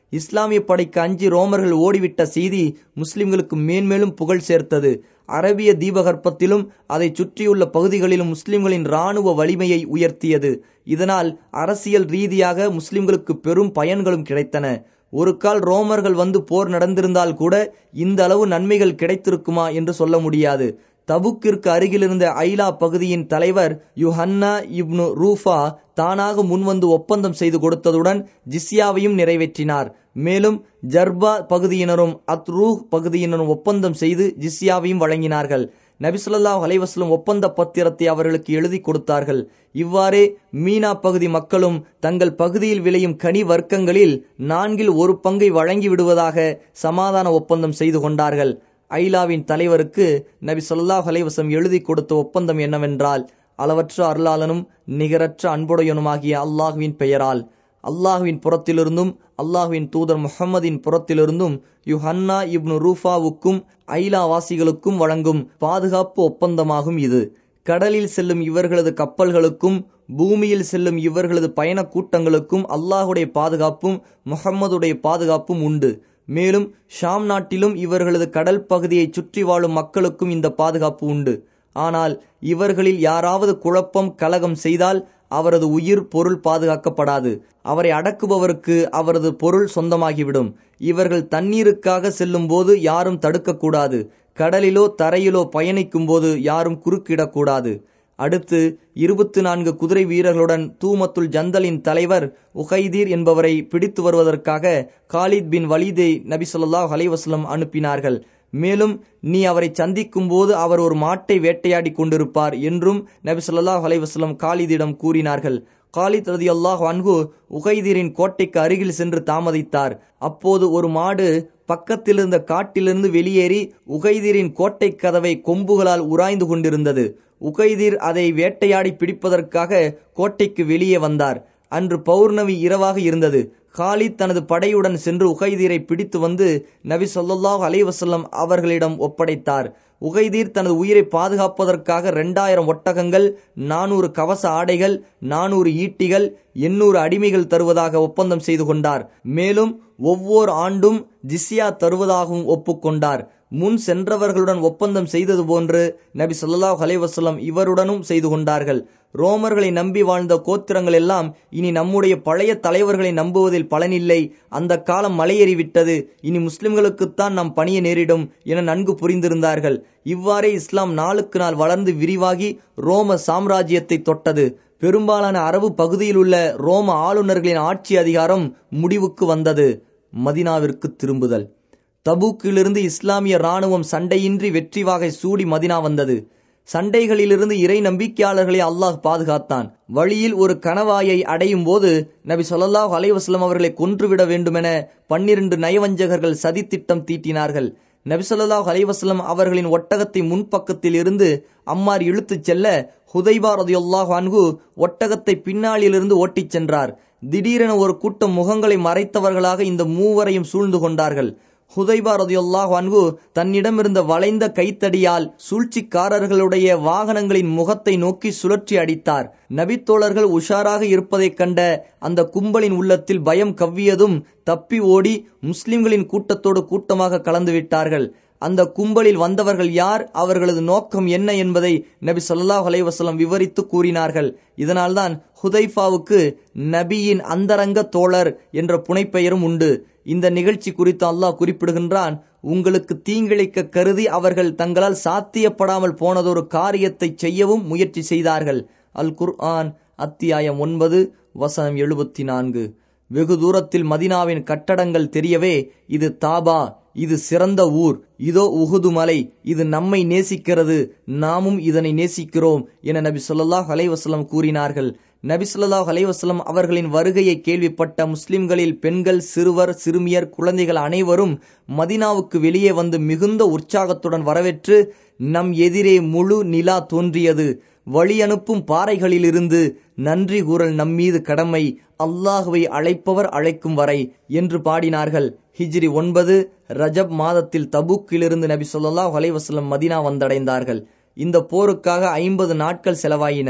இஸ்லாமிய படைக்கு அஞ்சி ரோமர்கள் ஓடிவிட்ட செய்தி முஸ்லிம்களுக்கு மேன்மேலும் புகழ் சேர்த்தது. அரபிய தீபகற்பத்திலும் அதை சுற்றியுள்ள பகுதிகளிலும் முஸ்லிம்களின் இராணுவ வலிமையை உயர்த்தியது. இதனால் அரசியல் ரீதியாக முஸ்லிம்களுக்கு பெரும் பயன்களும் கிடைத்தன. ஒரு கால் ரோமர்கள் வந்து போர் நடந்திருந்தால் கூட இந்த அளவு நன்மைகள் கிடைத்திருக்குமா என்று சொல்ல முடியாது. தபுக்கிற்கு அருகிலிருந்த ஐலா பகுதியின் தலைவர் யுஹன்னா இப்னு ரூஃபா தானாக முன்வந்து ஒப்பந்தம் செய்து கொடுத்ததுடன் ஜிஸ்யாவையும் நிறைவேற்றினார். மேலும் ஜர்பா பகுதியினரும் அத்ரூஹ் பகுதியினரும் ஒப்பந்தம் செய்து ஜிஸ்யாவையும் வழங்கினார்கள். நபி ஸல்லல்லாஹு அலைஹி வஸல்லம் ஒப்பந்த பத்திரத்தை அவர்களுக்கு எழுதி கொடுத்தார்கள். இவ்வாறே மீனா பகுதி மக்களும் தங்கள் பகுதியில் விளையும் கனி வர்க்கங்களில் நான்கில் ஒரு பங்கை வழங்கி விடுவதாக சமாதான ஒப்பந்தம் செய்து கொண்டார்கள். ஐலாவின் தலைவருக்கு நபி ஸல்லல்லாஹு அலைஹி வஸல்லம் எழுதி கொடுத்த ஒப்பந்தம் என்னவென்றால், அளவற்ற அருளாளனும் நிகரற்ற அன்புடையனுமாகிய அல்லாஹுவின் பெயரால், அல்லாஹுவின் புறத்திலிருந்தும் அல்லாஹுவின் தூதர் முஹம்மதின் புறத்திலிருந்தும் யுஹன்னா இப்னு ரூஃபாவுக்கும் ஐலா வாசிகளுக்கும் வழங்கும் பாதுகாப்பு ஒப்பந்தமாகும் இது. கடலில் செல்லும் இவர்களது கப்பல்களுக்கும் பூமியில் செல்லும் இவர்களது பயண கூட்டங்களுக்கும் அல்லாஹுடைய பாதுகாப்பும் முஹம்மதுடைய பாதுகாப்பும் உண்டு. மேலும் ஷாம் நாட்டிலும் இவர்களது கடல் பகுதியை சுற்றி வாழும் மக்களுக்கும் இந்த பாதுகாப்பு உண்டு. ஆனால் இவர்களில் யாராவது குழப்பம் கலகம் செய்தால் அவரது உயிர் பொருள் பாதுகாக்கப்படாது. அவரை அடக்குபவருக்கு அவரது பொருள் சொந்தமாகிவிடும். இவர்கள் தண்ணீருக்காக செல்லும் போது யாரும் தடுக்கக்கூடாது. கடலிலோ தரையிலோ பயணிக்கும் போது யாரும் குறுக்கிடக்கூடாது. அடுத்து இருபத்தி நான்கு குதிரை வீரர்களுடன் தூமத்துல் ஜந்தலின் தலைவர் உகைதீர் என்பவரை பிடித்து வருவதற்காக காலித் பின் வலீதை நபி ஸல்லல்லாஹு அலைஹி வஸல்லம் அனுப்பினார்கள். மேலும் நீ அவரை சந்திக்கும் போது அவர் ஒரு மாட்டை வேட்டையாடி கொண்டிருப்பார் என்றும் நபி ஸல்லல்லாஹு அலைஹி வஸல்லம் காலிதிடம் கூறினார்கள். காலித் ரலியல்லாஹு அன்ஹு உகைதீரின் கோட்டைக்கு அருகில் சென்று தாமதித்தார். அப்போது ஒரு மாடு பக்கத்திலிருந்த காட்டிலிருந்து வெளியேறி உகைதீரின் கோட்டை கதவை கொம்புகளால் உராய்ந்து கொண்டிருந்தது. உகைதீர் அதை வேட்டையாடி பிடிப்பதற்காக கோட்டைக்கு வெளியே வந்தார். அன்று பௌர்ணமி இரவாக இருந்தது. காலித் தனது படையுடன் சென்று உகைதீரை பிடித்து வந்து நபி ஸல்லல்லாஹு அலைஹி வஸல்லம் அவர்களிடம் ஒப்படைத்தார். உகைதீர் தனது உயிரை பாதுகாப்பதற்காக இரண்டாயிரம் ஒட்டகங்கள், நானூறு கவச ஆடைகள், நானூறு ஈட்டிகள், எண்ணூறு அடிமைகள் தருவதாக ஒப்பந்தம் செய்து கொண்டார். மேலும் ஒவ்வொரு ஆண்டும் ஜிஸ்யா தருவதாகவும் ஒப்புக்கொண்டார். முன் சென்றவர்களுடன் ஒப்பந்தம் செய்தது போன்று நபி ஸல்லல்லாஹு அலைஹி வஸல்லம் இவருடனும் செய்து கொண்டார்கள். ரோமர்களை நம்பி வாழ்ந்த கோத்திரங்கள் எல்லாம் இனி நம்முடைய பழைய தலைவர்களை நம்புவதில் பலனில்லை, அந்த காலம் மலையேறிவிட்டது, இனி முஸ்லிம்களுக்குத்தான் நாம் பணிய நேரிடும் என நன்கு புரிந்திருந்தார்கள். இவ்வாறே இஸ்லாம் நாளுக்கு நாள் வளர்ந்து விரிவாகி ரோம சாம்ராஜ்யத்தை தொட்டது. பெரும்பாலான அரபு பகுதியில் உள்ள ரோம ஆளுநர்களின் ஆட்சி அதிகாரம் முடிவுக்கு வந்தது. மதினாவிற்கு திரும்புதல். தபூக்கிலிருந்து இஸ்லாமிய இராணுவம் சண்டையின்றி வெற்றி வாகை சூடி மதினா வந்தது. சண்டைகளிலிருந்து இறை நம்பிக்கையாளர்களை அல்லாஹ் பாதுகாத்தான். வழியில் ஒரு கணவாயை அடையும் போது நபி ஸல்லல்லாஹு அலைஹி வஸல்லம் அவர்களை கொன்றுவிட வேண்டுமென பன்னிரண்டு நயவஞ்சகர்கள் சதித்திட்டம் தீட்டினார்கள். நபி ஸல்லல்லாஹு அலைஹி வஸல்லம் அவர்களின் ஒட்டகத்தை முன்பக்கத்தில் இருந்து அம்மார் இழுத்துச் செல்ல ஹுதைபா ரலியல்லாஹு அன்ஹு ஒட்டகத்தை பின்னாளிலிருந்து ஓட்டிச் சென்றார். திடீரென ஒரு கூட்டம் முகங்களை மறைத்தவர்களாக இந்த மூவரையும் சூழ்ந்து கொண்டார்கள். ஹுதைபா ரலியல்லாஹு அன்ஹு தன்னிடமிருந்த வளைந்த கைத்தடியால் சூழ்ச்சிக்காரர்களுடைய வாகனங்களின் முகத்தை நோக்கி சுழற்றி அடித்தார். நபித்தோழர்கள் உஷாராக இருப்பதைக் கண்ட அந்த கும்பலின் உள்ளத்தில் பயம் கவ்வியதும் தப்பி ஓடி முஸ்லிம்களின் கூட்டத்தோடு கூட்டமாக கலந்து விட்டார்கள். அந்த கும்பலில் வந்தவர்கள் யார், அவர்களது நோக்கம் என்ன என்பதை நபி ஸல்லல்லாஹு அலைஹி வஸல்லம் விவரித்து கூறினார்கள். இதனால்தான் ஹுதைஃபாவுக்கு நபியின் அந்தரங்க தோழர் என்ற புனைப்பெயரும் உண்டு. இந்த நிகழ்ச்சி குறித்து அல்லாஹ் குறிப்பிடுகின்றான், உங்களுக்கு தீங்கிழைக்க கருதி அவர்கள் தங்களால் சாத்தியப்படாமல் போனதொரு காரியத்தை செய்யவும் முயற்சி செய்தார்கள். அல் குர்ஆன் அத்தியாயம் ஒன்பது வசனம் எழுபத்தி நான்கு. வெகு தூரத்தில் மதினாவின் கட்டடங்கள் தெரியவே, இது தாபா, இது சிறந்த ஊர், இதோ உஹுது மலை, இது நம்மை நேசிக்கிறது, நாமும் இதனை நேசிக்கிறோம் என நபி ஸல்லல்லாஹு அலைஹி வஸல்லம் கூறினார்கள். நபி ஸல்லல்லாஹு அலைஹி வஸல்லம் அவர்களின் வருகையை கேள்விப்பட்ட முஸ்லிம்களில் பெண்கள், சிறுவர், சிறுமியர், குழந்தைகள் அனைவரும் மதினாவுக்கு வெளியே வந்து மிகுந்த உற்சாகத்துடன் வரவேற்று, நம் எதிரே முழு நிலா தோன்றியது, வழி அனுப்பும் பாறைகளிலிருந்து நன்றி கூறல் நம்மீது கடமை, அல்லாஹுவை அழைப்பவர் அழைக்கும் வரை என்று பாடினார்கள். ஹிஜ்ரி ஒன்பது ரஜப் மாதத்தில் தபூக்கிலிருந்து நபி ஸல்லல்லாஹு அலைஹி வஸல்லம் மதீனா வந்தடைந்தார்கள். இந்த போருக்காக ஐம்பது நாட்கள் செலவாயின.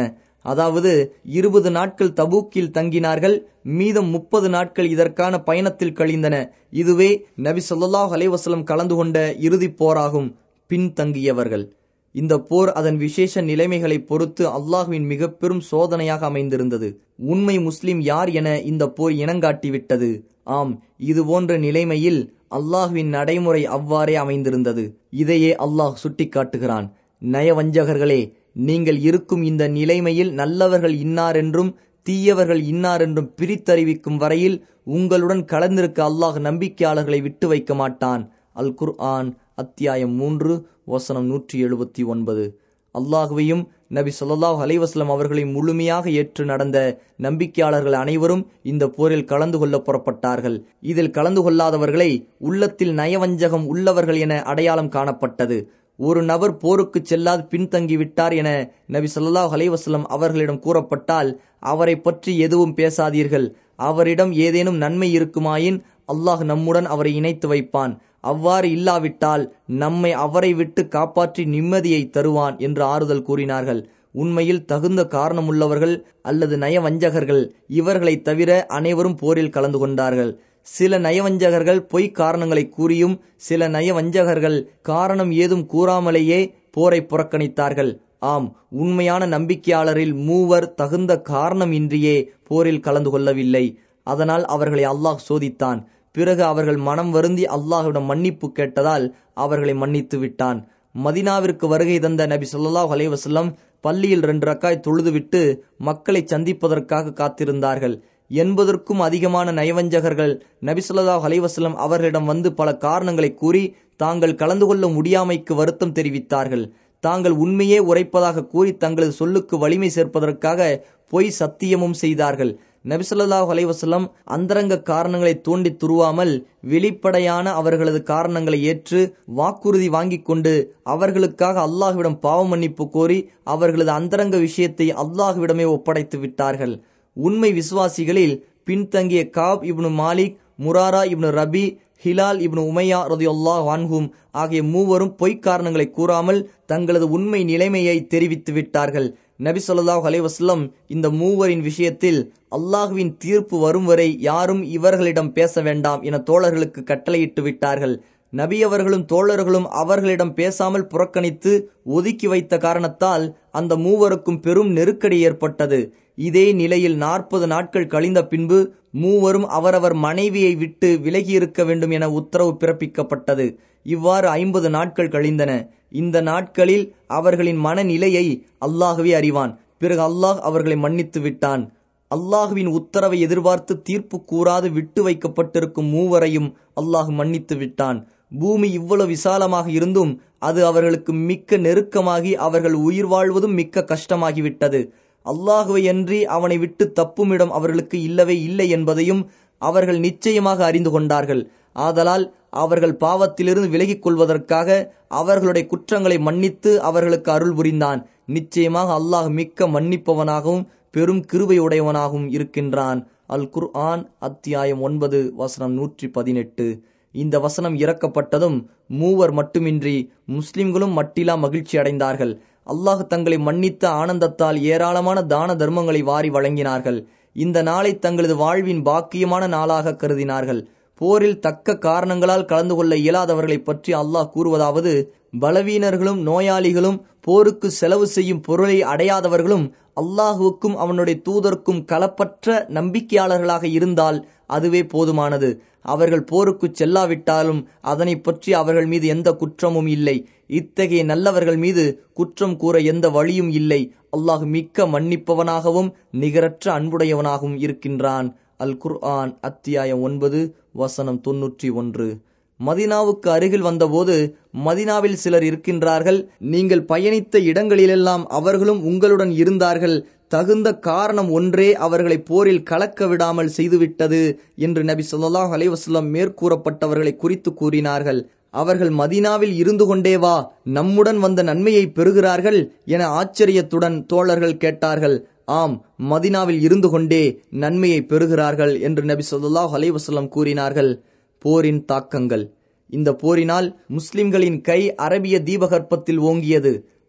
அதாவது இருபது நாட்கள் தபூக்கில் தங்கினார்கள், மீதம் முப்பது நாட்கள் இதற்கான பயணத்தில் கழிந்தன. இதுவே நபி ஸல்லல்லாஹு அலைஹி வஸல்லம் கலந்து கொண்ட இறுதிப் போராகும். பின்தங்கியவர்கள். இந்த போர் அதன் விசேஷ நிலைமைகளை பொறுத்து அல்லாஹ்வின் மிக பெரும் சோதனையாக அமைந்திருந்தது. உண்மை முஸ்லிம் யார் என இந்த போர் இனங்காட்டிவிட்டது. ஆம், இது போன்ற நிலைமையில் அல்லாஹ்வின் நடைமுறை அவ்வாறே அமைந்திருந்தது. இதையே அல்லாஹ் சுட்டிக்காட்டுகிறான். நயவஞ்சகர்களே, நீங்கள் இருக்கும் இந்த நிலைமையில் நல்லவர்கள் இன்னாரென்றும் தீயவர்கள் இன்னாரென்றும் பிரித்தறிவிக்கும் வரையில் உங்களுடன் கலந்திருக்க அல்லாஹ் நம்பிக்கையாளர்களை விட்டு வைக்க மாட்டான். அல் குர்ஆன் அத்தியாயம் மூன்று வசனம் நூற்றி எழுபத்தி ஒன்பது. அல்லாஹுவையும் நபி ஸல்லல்லாஹு அலைஹி வஸல்லம் அவர்களை முழுமையாக ஏற்று நடந்த நம்பிக்கையாளர்கள் அனைவரும் இந்த போரில் கலந்து கொள்ள புறப்பட்டார்கள். இதில் கலந்து கொள்ளாதவர்களை உள்ளத்தில் நயவஞ்சகம் உள்ளவர்கள் என அடையாளம் காணப்பட்டது. ஒரு நபர் போருக்கு செல்லாது பின்தங்கிவிட்டார் என நபி ஸல்லல்லாஹு அலைஹி வஸல்லம் அவர்களிடம் கூறப்பட்டால் அவரை பற்றி எதுவும் பேசாதீர்கள். அவரிடம் ஏதேனும் நன்மை இருக்குமாயின் அல்லாஹ் நம்முடன் அவரை இணைத்து வைப்பான். அவ்வாறு இல்லாவிட்டால் நம்மை அவரை விட்டு காப்பாற்றி நிம்மதியை தருவான் என்று ஆறுதல் கூறினார்கள். உண்மையில் தகுந்த காரணமுள்ளவர்கள் அல்லது நயவஞ்சகர்கள் இவர்களை தவிர அனைவரும் போரில் கலந்து கொண்டார்கள். சில நயவஞ்சகர்கள் பொய் காரணங்களை கூறியும் சில நயவஞ்சகர்கள் காரணம் ஏதும் கூறாமலேயே போரை புறக்கணித்தார்கள். ஆம், உண்மையான நம்பிக்கையாளரில் மூவர் தகுந்த காரணம் இன்றியே போரில் கலந்து கொள்ளவில்லை. அதனால் அவர்களை அல்லாஹ் சோதித்தான். பிறகு அவர்கள் மனம் வருந்தி அல்லாஹ்விடம் மன்னிப்பு கேட்டதால் அவர்களை மன்னித்து விட்டான். மதீனாவிற்கு வருகை தந்த நபி ஸல்லல்லாஹு அலைஹி வஸல்லம் பள்ளியில் ரெண்டு ரக்காய் தொழுதுவிட்டு மக்களை சந்திப்பதற்காக காத்திருந்தார்கள். எண்பதற்கும் அதிகமான நயவஞ்சகர்கள் நபி ஸல்லல்லாஹு அலைஹி வஸல்லம் அவர்களிடம் வந்து பல காரணங்களை கூறி தாங்கள் கலந்து கொள்ள முடியாமைக்கு வருத்தம் தெரிவித்தார்கள். தாங்கள் உண்மையே உரைப்பதாக கூறி தங்களது சொல்லுக்கு வலிமை சேர்ப்பதற்காக பொய் சத்தியமும் செய்தார்கள். நபி ஸல்லல்லாஹு அலைஹி வஸல்லம் அந்தரங்க காரணங்களை தோண்டி துருவாமல் வெளிப்படையான அவர்களது காரணங்களை ஏற்று வாக்குறுதி வாங்கிக் கொண்டு அவர்களுக்காக அல்லாஹ்விடம் பாவ மன்னிப்பு கோரி அவர்களது அந்தரங்க விஷயத்தை அல்லாஹ்விடமே ஒப்படைத்து விட்டார்கள். உண்மை விசுவாசிகளில் பின்தங்கிய காப் இப்னு மாலிக், முராரா இப்னு ரபி, ஹிலால் இப்னு உமையா ரலியல்லாஹு அன்ஹும் ஆகிய மூவரும் பொய்க் காரணங்களை கூறாமல் தங்களது உண்மை நிலைமையை தெரிவித்து விட்டார்கள். நபி ஸல்லல்லாஹு அலைஹி வஸல்லம் இந்த மூவரின் விஷயத்தில் அல்லாஹ்வின் தீர்ப்பு வரும் வரை யாரும் இவர்களிடம் பேச வேண்டாம் என தோழர்களுக்கு கட்டளையிட்டு விட்டார்கள். நபி அவர்களும் தோழர்களும் அவர்களிடம் பேசாமல் புறக்கணித்து ஒதுக்கி வைத்த காரணத்தால் அந்த மூவருக்கும் பெரும் நெருக்கடி ஏற்பட்டது. இதே நிலையில் நாற்பது நாட்கள் கழிந்த பின்பு மூவரும் அவரவர் மனைவியை விட்டு விலகியிருக்க வேண்டும் என உத்தரவு பிறப்பிக்கப்பட்டது. இவ்வாறு ஐம்பது நாட்கள் கழிந்தன. இந்த நாட்களில் அவர்களின் மனநிலையை அல்லாஹ்வே அறிவான். பிறகு அல்லாஹ் அவர்களை மன்னித்து விட்டான். அல்லாஹுவின் உத்தரவை எதிர்பார்த்து தீர்ப்பு கூறாது விட்டு வைக்கப்பட்டிருக்கும் மூவரையும் அல்லாஹ் மன்னித்து விட்டான். பூமி இவ்வளவு விசாலமாக இருந்தும் அது அவர்களுக்கு மிக்க நெருக்கமாகி அவர்கள் உயிர் வாழ்வதும் மிக்க கஷ்டமாகிவிட்டது. அல்லாஹுவை அன்றி அவனை விட்டு தப்புமிடம் அவர்களுக்கு இல்லவே இல்லை என்பதையும் அவர்கள் நிச்சயமாக அறிந்து கொண்டார்கள். ஆதலால் அவர்கள் பாவத்திலிருந்து விலகிக் கொள்வதற்காக அவர்களுடைய குற்றங்களை மன்னித்து அவர்களுக்கு அருள் புரிந்தான். நிச்சயமாக அல்லாஹ் மிக்க மன்னிப்பவனாகவும் பெரும் கிருபையுடையவனாகவும் இருக்கின்றான். அல் குர்ஆன் அத்தியாயம் ஒன்பது வசனம் நூற்றி பதினெட்டு. இந்த வசனம் இறக்கப்பட்டதும் மூவர் மட்டுமின்றி முஸ்லிம்களும் மட்டிலா மகிழ்ச்சி அடைந்தார்கள். அல்லாஹ் தங்களை மன்னித்த ஆனந்தத்தால் ஏராளமான தான தர்மங்களை வாரி வழங்கினார்கள். இந்த நாளை தங்களது வாழ்வின் பாக்கியமான நாளாக கருதினார்கள். போரில் தக்க காரணங்களால் கலந்து கொள்ள இயலாதவர்களை பற்றி அல்லாஹ் கூறுவதாவது: பலவீனர்களும் நோயாளிகளும் போருக்கு செலவு செய்யும் பொருளை அடையாதவர்களும் அல்லாஹுவுக்கும் அவனுடைய தூதருக்கும் களப்பற்ற நம்பிக்கையாளர்களாக இருந்தால் அதுவே போதுமானது. அவர்கள் போருக்கு செல்லாவிட்டாலும் அதனை பற்றி அவர்கள் மீது எந்த குற்றமும் இல்லை. இத்தகைய நல்லவர்கள் மீது குற்றம் கூற எந்த வழியும் இல்லை. அல்லாஹ் மிக்க மன்னிப்பவனாகவும் நிகரற்ற அன்புடையவனாகவும் இருக்கின்றான். அல் குர்ஆன் அத்தியாயம் ஒன்பது வசனம் தொன்னூற்றி ஒன்று. மதீனாவுக்கு அருகில் வந்தபோது மதீனாவில் சிலர் இருக்கின்றார்கள். நீங்கள் பயணித்த இடங்களிலெல்லாம் அவர்களும் உங்களுடன் இருந்தார்கள். தகுந்த காரணம் ஒன்றே அவர்களை போரில் கலக்க விடாமல் செய்துவிட்டது என்று நபி ஸல்லல்லாஹு அலைஹி வஸல்லம் மேற்கூறப்பட்டவர்களை குறித்து கூறினார்கள். அவர்கள் மதீனாவில் இருந்து கொண்டேவா நம்முடன் வந்த நன்மையை பெறுகிறார்கள் என ஆச்சரியத்துடன் தோழர்கள் கேட்டார்கள். ஆம், மதீனாவில் இருந்து கொண்டே நன்மையை பெறுகிறார்கள் என்று நபி ஸல்லல்லாஹு அலைஹி வஸல்லம் கூறினார்கள். போரின் தாக்கங்கள். இந்த போரினால் முஸ்லிம்களின் கை அரபிய தீபகற்பத்தில் ஓங்கியது.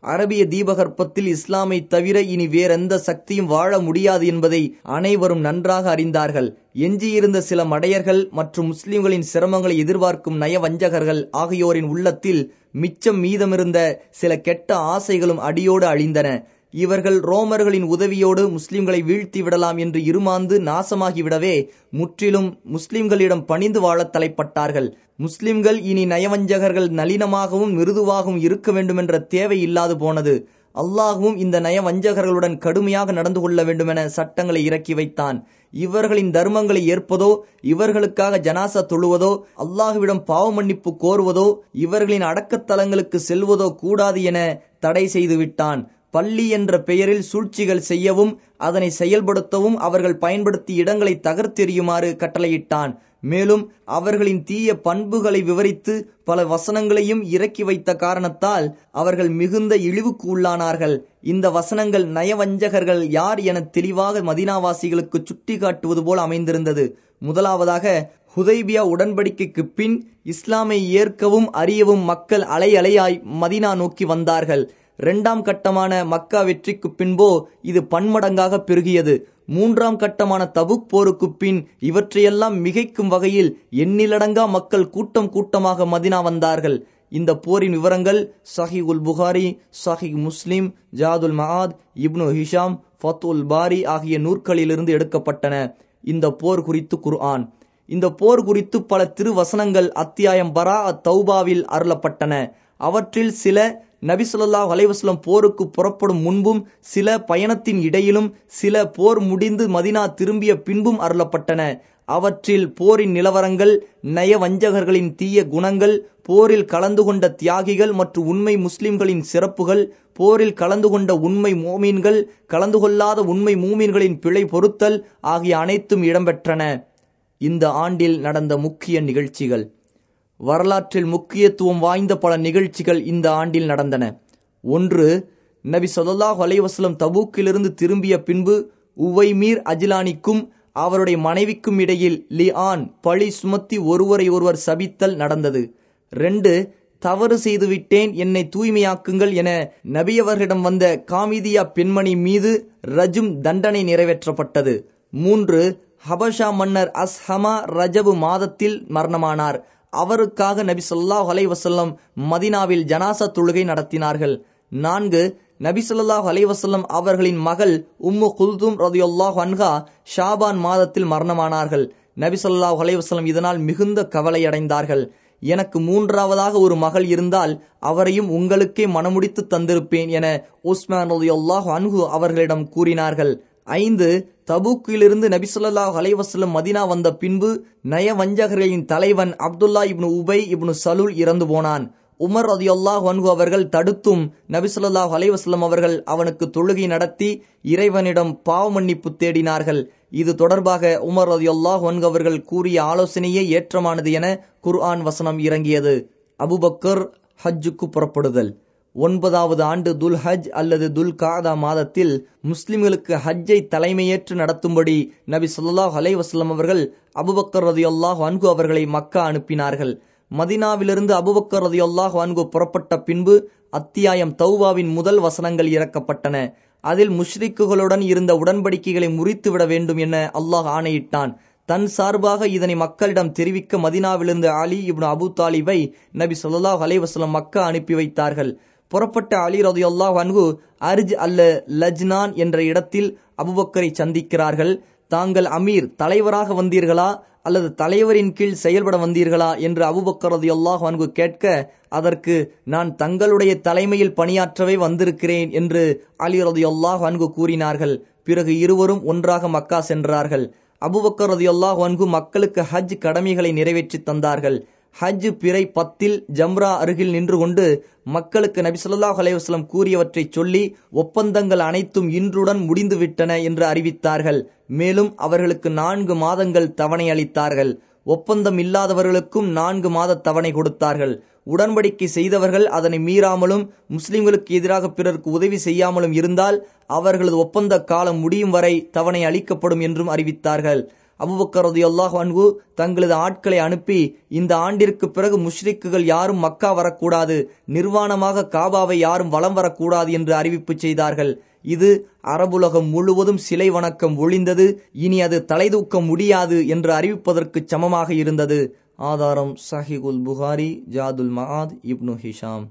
அரபிய தீபகற்பத்தில் இஸ்லாமை தவிர இனி வேறெந்த சக்தியும் வாழ முடியாது என்பதை அனைவரும் நன்றாக அறிந்தார்கள். எஞ்சியிருந்த சில மடையர்கள் மற்றும் முஸ்லிம்களின் சிரமங்களை எதிர்பார்க்கும் நயவஞ்சகர்கள் ஆகியோரின் உள்ளத்தில் மிச்சம் மீதமிருந்த சில கெட்ட ஆசைகளும் அடியோடு அழிந்தன. இவர்கள் ரோமர்களின் உதவியோடு முஸ்லிம்களை வீழ்த்தி விடலாம் என்று இருமாந்து நாசமாகிவிடவே முற்றிலும் முஸ்லிம்களிடம் பணிந்து வாழ தலைப்பட்டார்கள். முஸ்லிம்கள் இனி நயவஞ்சகர்கள் நளினமாகவும் மிருதுவாகவும் இருக்க வேண்டுமென்ற தேவை இல்லாது போனது. அல்லாஹுவும் இந்த நயவஞ்சகர்களுடன் கடுமையாக நடந்து கொள்ள வேண்டுமென சட்டங்களை இறக்கி வைத்தான். இவர்களின் தர்மங்களை ஏற்பதோ, இவர்களுக்காக ஜனாசா தொழுவதோ, அல்லாஹுவிடம் பாவ மன்னிப்பு கோருவதோ, இவர்களின் அடக்கத்தலங்களுக்கு செல்வதோ கூடாது என தடை செய்து விட்டான். பள்ளி என்ற பெயரில் சூழ்ச்சிகள் செய்யவும் அதனை செயல்படுத்தவும் அவர்கள் பயன்படுத்திய இடங்களை தகர்த்தெறியுமாறு கட்டளையிட்டான். மேலும் அவர்களின் தீய பண்புகளை விவரித்து பல வசனங்களையும் இறக்கி வைத்த காரணத்தால் அவர்கள் மிகுந்த இழிவுக்கு உள்ளானார்கள். இந்த வசனங்கள் நயவஞ்சகர்கள் யார் என தெளிவாக மதீனாவாசிகளுக்கு சுட்டி காட்டுவது போல் அமைந்திருந்தது. முதலாவதாக, ஹுதைபியா உடன்படிக்கைக்கு பின் இஸ்லாமை ஏற்கவும் அறியவும் மக்கள் அலை அலையாய் மதீனா நோக்கி வந்தார்கள். இரண்டாம் கட்டமான மக்கா வெற்றிக்கு பின்போ இது பன்மடங்காக பெருகியது. மூன்றாம் கட்டமான தபுக் போருக்கு பின் இவற்றையெல்லாம் மிகைக்கும் வகையில் எண்ணிலடங்கா மக்கள் கூட்டம் கூட்டமாக மதினா வந்தார்கள். இந்த போரின் விவரங்கள் சஹீஹுல் புகாரி, சஹீஹ் முஸ்லிம், ஜாதுல் மஆத், இப்னு ஹிஷாம், ஃபத்துல் பாரி ஆகிய நூற்களிலிருந்து எடுக்கப்பட்டன. இந்த போர் குறித்து குர்ஆன். இந்த போர் குறித்து பல திருவசனங்கள் அத்தியாயம் பரா தௌபாவில் அருளப்பட்டன. அவற்றில் சில நபி ஸல்லல்லாஹு அலைஹி வஸல்லம் போருக்கு புறப்படும் முன்பும், சில பயணத்தின் இடையிலும், சில போர் முடிந்து மதினா திரும்பிய பின்பும் அருளப்பட்டன. அவற்றில் போரின் நிலவரங்கள், நயவஞ்சகர்களின் தீய குணங்கள், போரில் கலந்து கொண்ட தியாகிகள் மற்றும் உண்மை முஸ்லிம்களின் சிறப்புகள், போரில் கலந்து கொண்ட உண்மை மோமீன்கள், கலந்து கொள்ளாத உண்மை மூமீன்களின் பிழை பொருத்தல் ஆகிய அனைத்தும் இடம்பெற்றன. இந்த ஆண்டில் நடந்த முக்கிய நிகழ்ச்சிகள். வரலாற்றில் முக்கியத்துவம் வாய்ந்த பல நிகழ்ச்சிகள் இந்த ஆண்டில் நடந்தன. ஒன்று, நபி ஸல்லல்லாஹு அலைஹி வஸல்லம் தபூக்கிலிருந்து திரும்பிய பின்பு உவைமீர் அஜ்லானிக்கும் அவருடைய மனைவிக்கும் இடையில் லிஆன் பழி சுமத்தி ஒருவரை ஒருவர் சபித்தல் நடந்தது. ரெண்டு, தவறு செய்துவிட்டேன், என்னை தூய்மையாக்குங்கள் என நபியவர்களிடம் வந்த காமிதியா பெண்மணி மீது ரஜும் தண்டனை நிறைவேற்றப்பட்டது. மூன்று, ஹபஷா மன்னர் அஸ்ஹமா ரஜபு மாதத்தில் மரணமானார். அவருக்காக நபி ஸல்லல்லாஹு அலைஹி வஸல்லம் மதீனாவில் ஜனாசா தொழுகை நடத்தினார்கள். நான்கு, நபி ஸல்லல்லாஹு அலைஹி வஸல்லம் அவர்களின் மகள் உம்மு குல்தும் ரலியல்லாஹு அன்ஹா ஷாபான் மாதத்தில் மரணமானார்கள். நபி ஸல்லல்லாஹு அலைஹி வஸல்லம் இதனால் மிகுந்த கவலை அடைந்தார்கள். எனக்கு மூன்றாவதாக ஒரு மகள் இருந்தால் அவரையும் உங்களுக்கே மணமுடித்து தந்திருப்பேன் என உஸ்மான் ரலியல்லாஹு அன்ஹு அவர்களிடம் கூறினார்கள். ஐந்து, தபூக்கிலிருந்து நபி ஸல்லல்லாஹு அலைஹி வஸல்லம் மதீனா வந்த பின்பு நயவஞ்சகர்களின் தலைவன் அப்துல்லா இப்னு உபை இப்னு சலூல் இறந்து போனான். உமர் ரலியல்லாஹு அன்ஹு அவர்கள் தடுத்தும் நபி ஸல்லல்லாஹு அலைஹி வஸல்லம் அவர்கள் அவனுக்கு தொழுகை நடத்தி இறைவனிடம் பாவ மன்னிப்பு தேடினார்கள். இது தொடர்பாக உமர் ரலியல்லாஹு அன்ஹு அவர்கள் கூறிய ஆலோசனையே ஏற்றமானது என குர்ஆன் வசனம் இறங்கியது. அபூபக்கர் ஹஜ்ஜுக்கு புறப்படுதல். ஒன்பதாவது ஆண்டு துல் ஹஜ் அல்லது துல் காதா மாதத்தில் முஸ்லிம்களுக்கு ஹஜ்ஜை தலைமையேற்று நடத்தும்படி நபி ஸல்லல்லாஹு அலைஹி வஸல்லம் அவர்கள் அபூபக்கர் ரலியல்லாஹு அன்ஹு அவர்களை மக்கா அனுப்பினார்கள். மதீனாவிலிருந்து அபூபக்கர் ரலியல்லாஹு அன்ஹு புறப்பட்ட பின்பு அத்தியாயம் தௌபாவின் முதல் வசனங்கள் இறக்கப்பட்டன. அதில் முஷ்ரிக்குகளுடன் இருந்த உடன்படிக்கைகளை முறித்துவிட வேண்டும் என அல்லாஹ் ஆணையிட்டான். தன் சார்பாக இதனை மக்களிடம் தெரிவிக்க மதீனாவிலிருந்து அலி இப்னு அபூ தாலிபை நபி ஸல்லல்லாஹு அலைஹி வஸல்லம் மக்கா அனுப்பி வைத்தார்கள். புறப்பட்ட அலி ரலியல்லாஹு அன்ஹு அர்ஜ் அல்ல லஜ்னான் என்ற இடத்தில் அபூபக்கரை சந்திக்கிறார்கள். தாங்கள் அமீர் தலைவராக வந்தீர்களா அல்லது தலைவரின் கீழ் செயல்பட வந்தீர்களா என்று அபூபக்கர் ரலியல்லாஹு அன்ஹு கேட்க, அதற்கு நான் தங்களுடைய தலைமையில் பணியாற்றவே வந்திருக்கிறேன் என்று அலி ரலியல்லாஹு அன்ஹு கூறினார்கள். பிறகு இருவரும் ஒன்றாக மக்கா சென்றார்கள். அபூபக்கர் ரலியல்லாஹு அன்ஹு மக்களுக்கு ஹஜ் கடமைகளை நிறைவேற்றி தந்தார்கள். ஹஜ் பிறை பத்தில் ஜம்ரா அருகில் நின்று கொண்டு மக்களுக்கு நபி ஸல்லல்லாஹு அலைஹி வஸல்லம் கூறியவற்றை சொல்லி ஒப்பந்தங்கள் அனைத்தும் இன்றுடன் முடிந்துவிட்டன என்று அறிவித்தார்கள். மேலும் அவர்களுக்கு நான்கு மாதங்கள் தவணை அளித்தார்கள். ஒப்பந்தம் இல்லாதவர்களுக்கும் நான்கு மாத தவணை கொடுத்தார்கள். உடன்படிக்கை செய்தவர்கள் அதனை மீறாமலும் முஸ்லிம்களுக்கு எதிராக பிறருக்கு உதவி செய்யாமலும் இருந்தால் அவர்களது ஒப்பந்த காலம் முடியும் வரை தவணை அளிக்கப்படும் என்றும் அறிவித்தார்கள். அபூபக்கர் ரலியல்லாஹு அன்ஹு தங்களது ஆட்களை அனுப்பி, இந்த ஆண்டிற்கு பிறகு முஷ்ரிக்குகள் யாரும் மக்கா வரக்கூடாது, நிர்வாணமாக காபாவை யாரும் வலம் வரக்கூடாது என்று அறிவிப்பு செய்தார்கள். இது அரபுலகம் முழுவதும் சிலை வணக்கம் ஒழிந்தது, இனி அது தலைதூக்க முடியாது என்று அறிவிப்பதற்கு சமமாக இருந்தது. ஆதாரம் சஹீஹுல் புகாரி, ஜாதுல் மஆத், இப்னு ஹிஷாம்.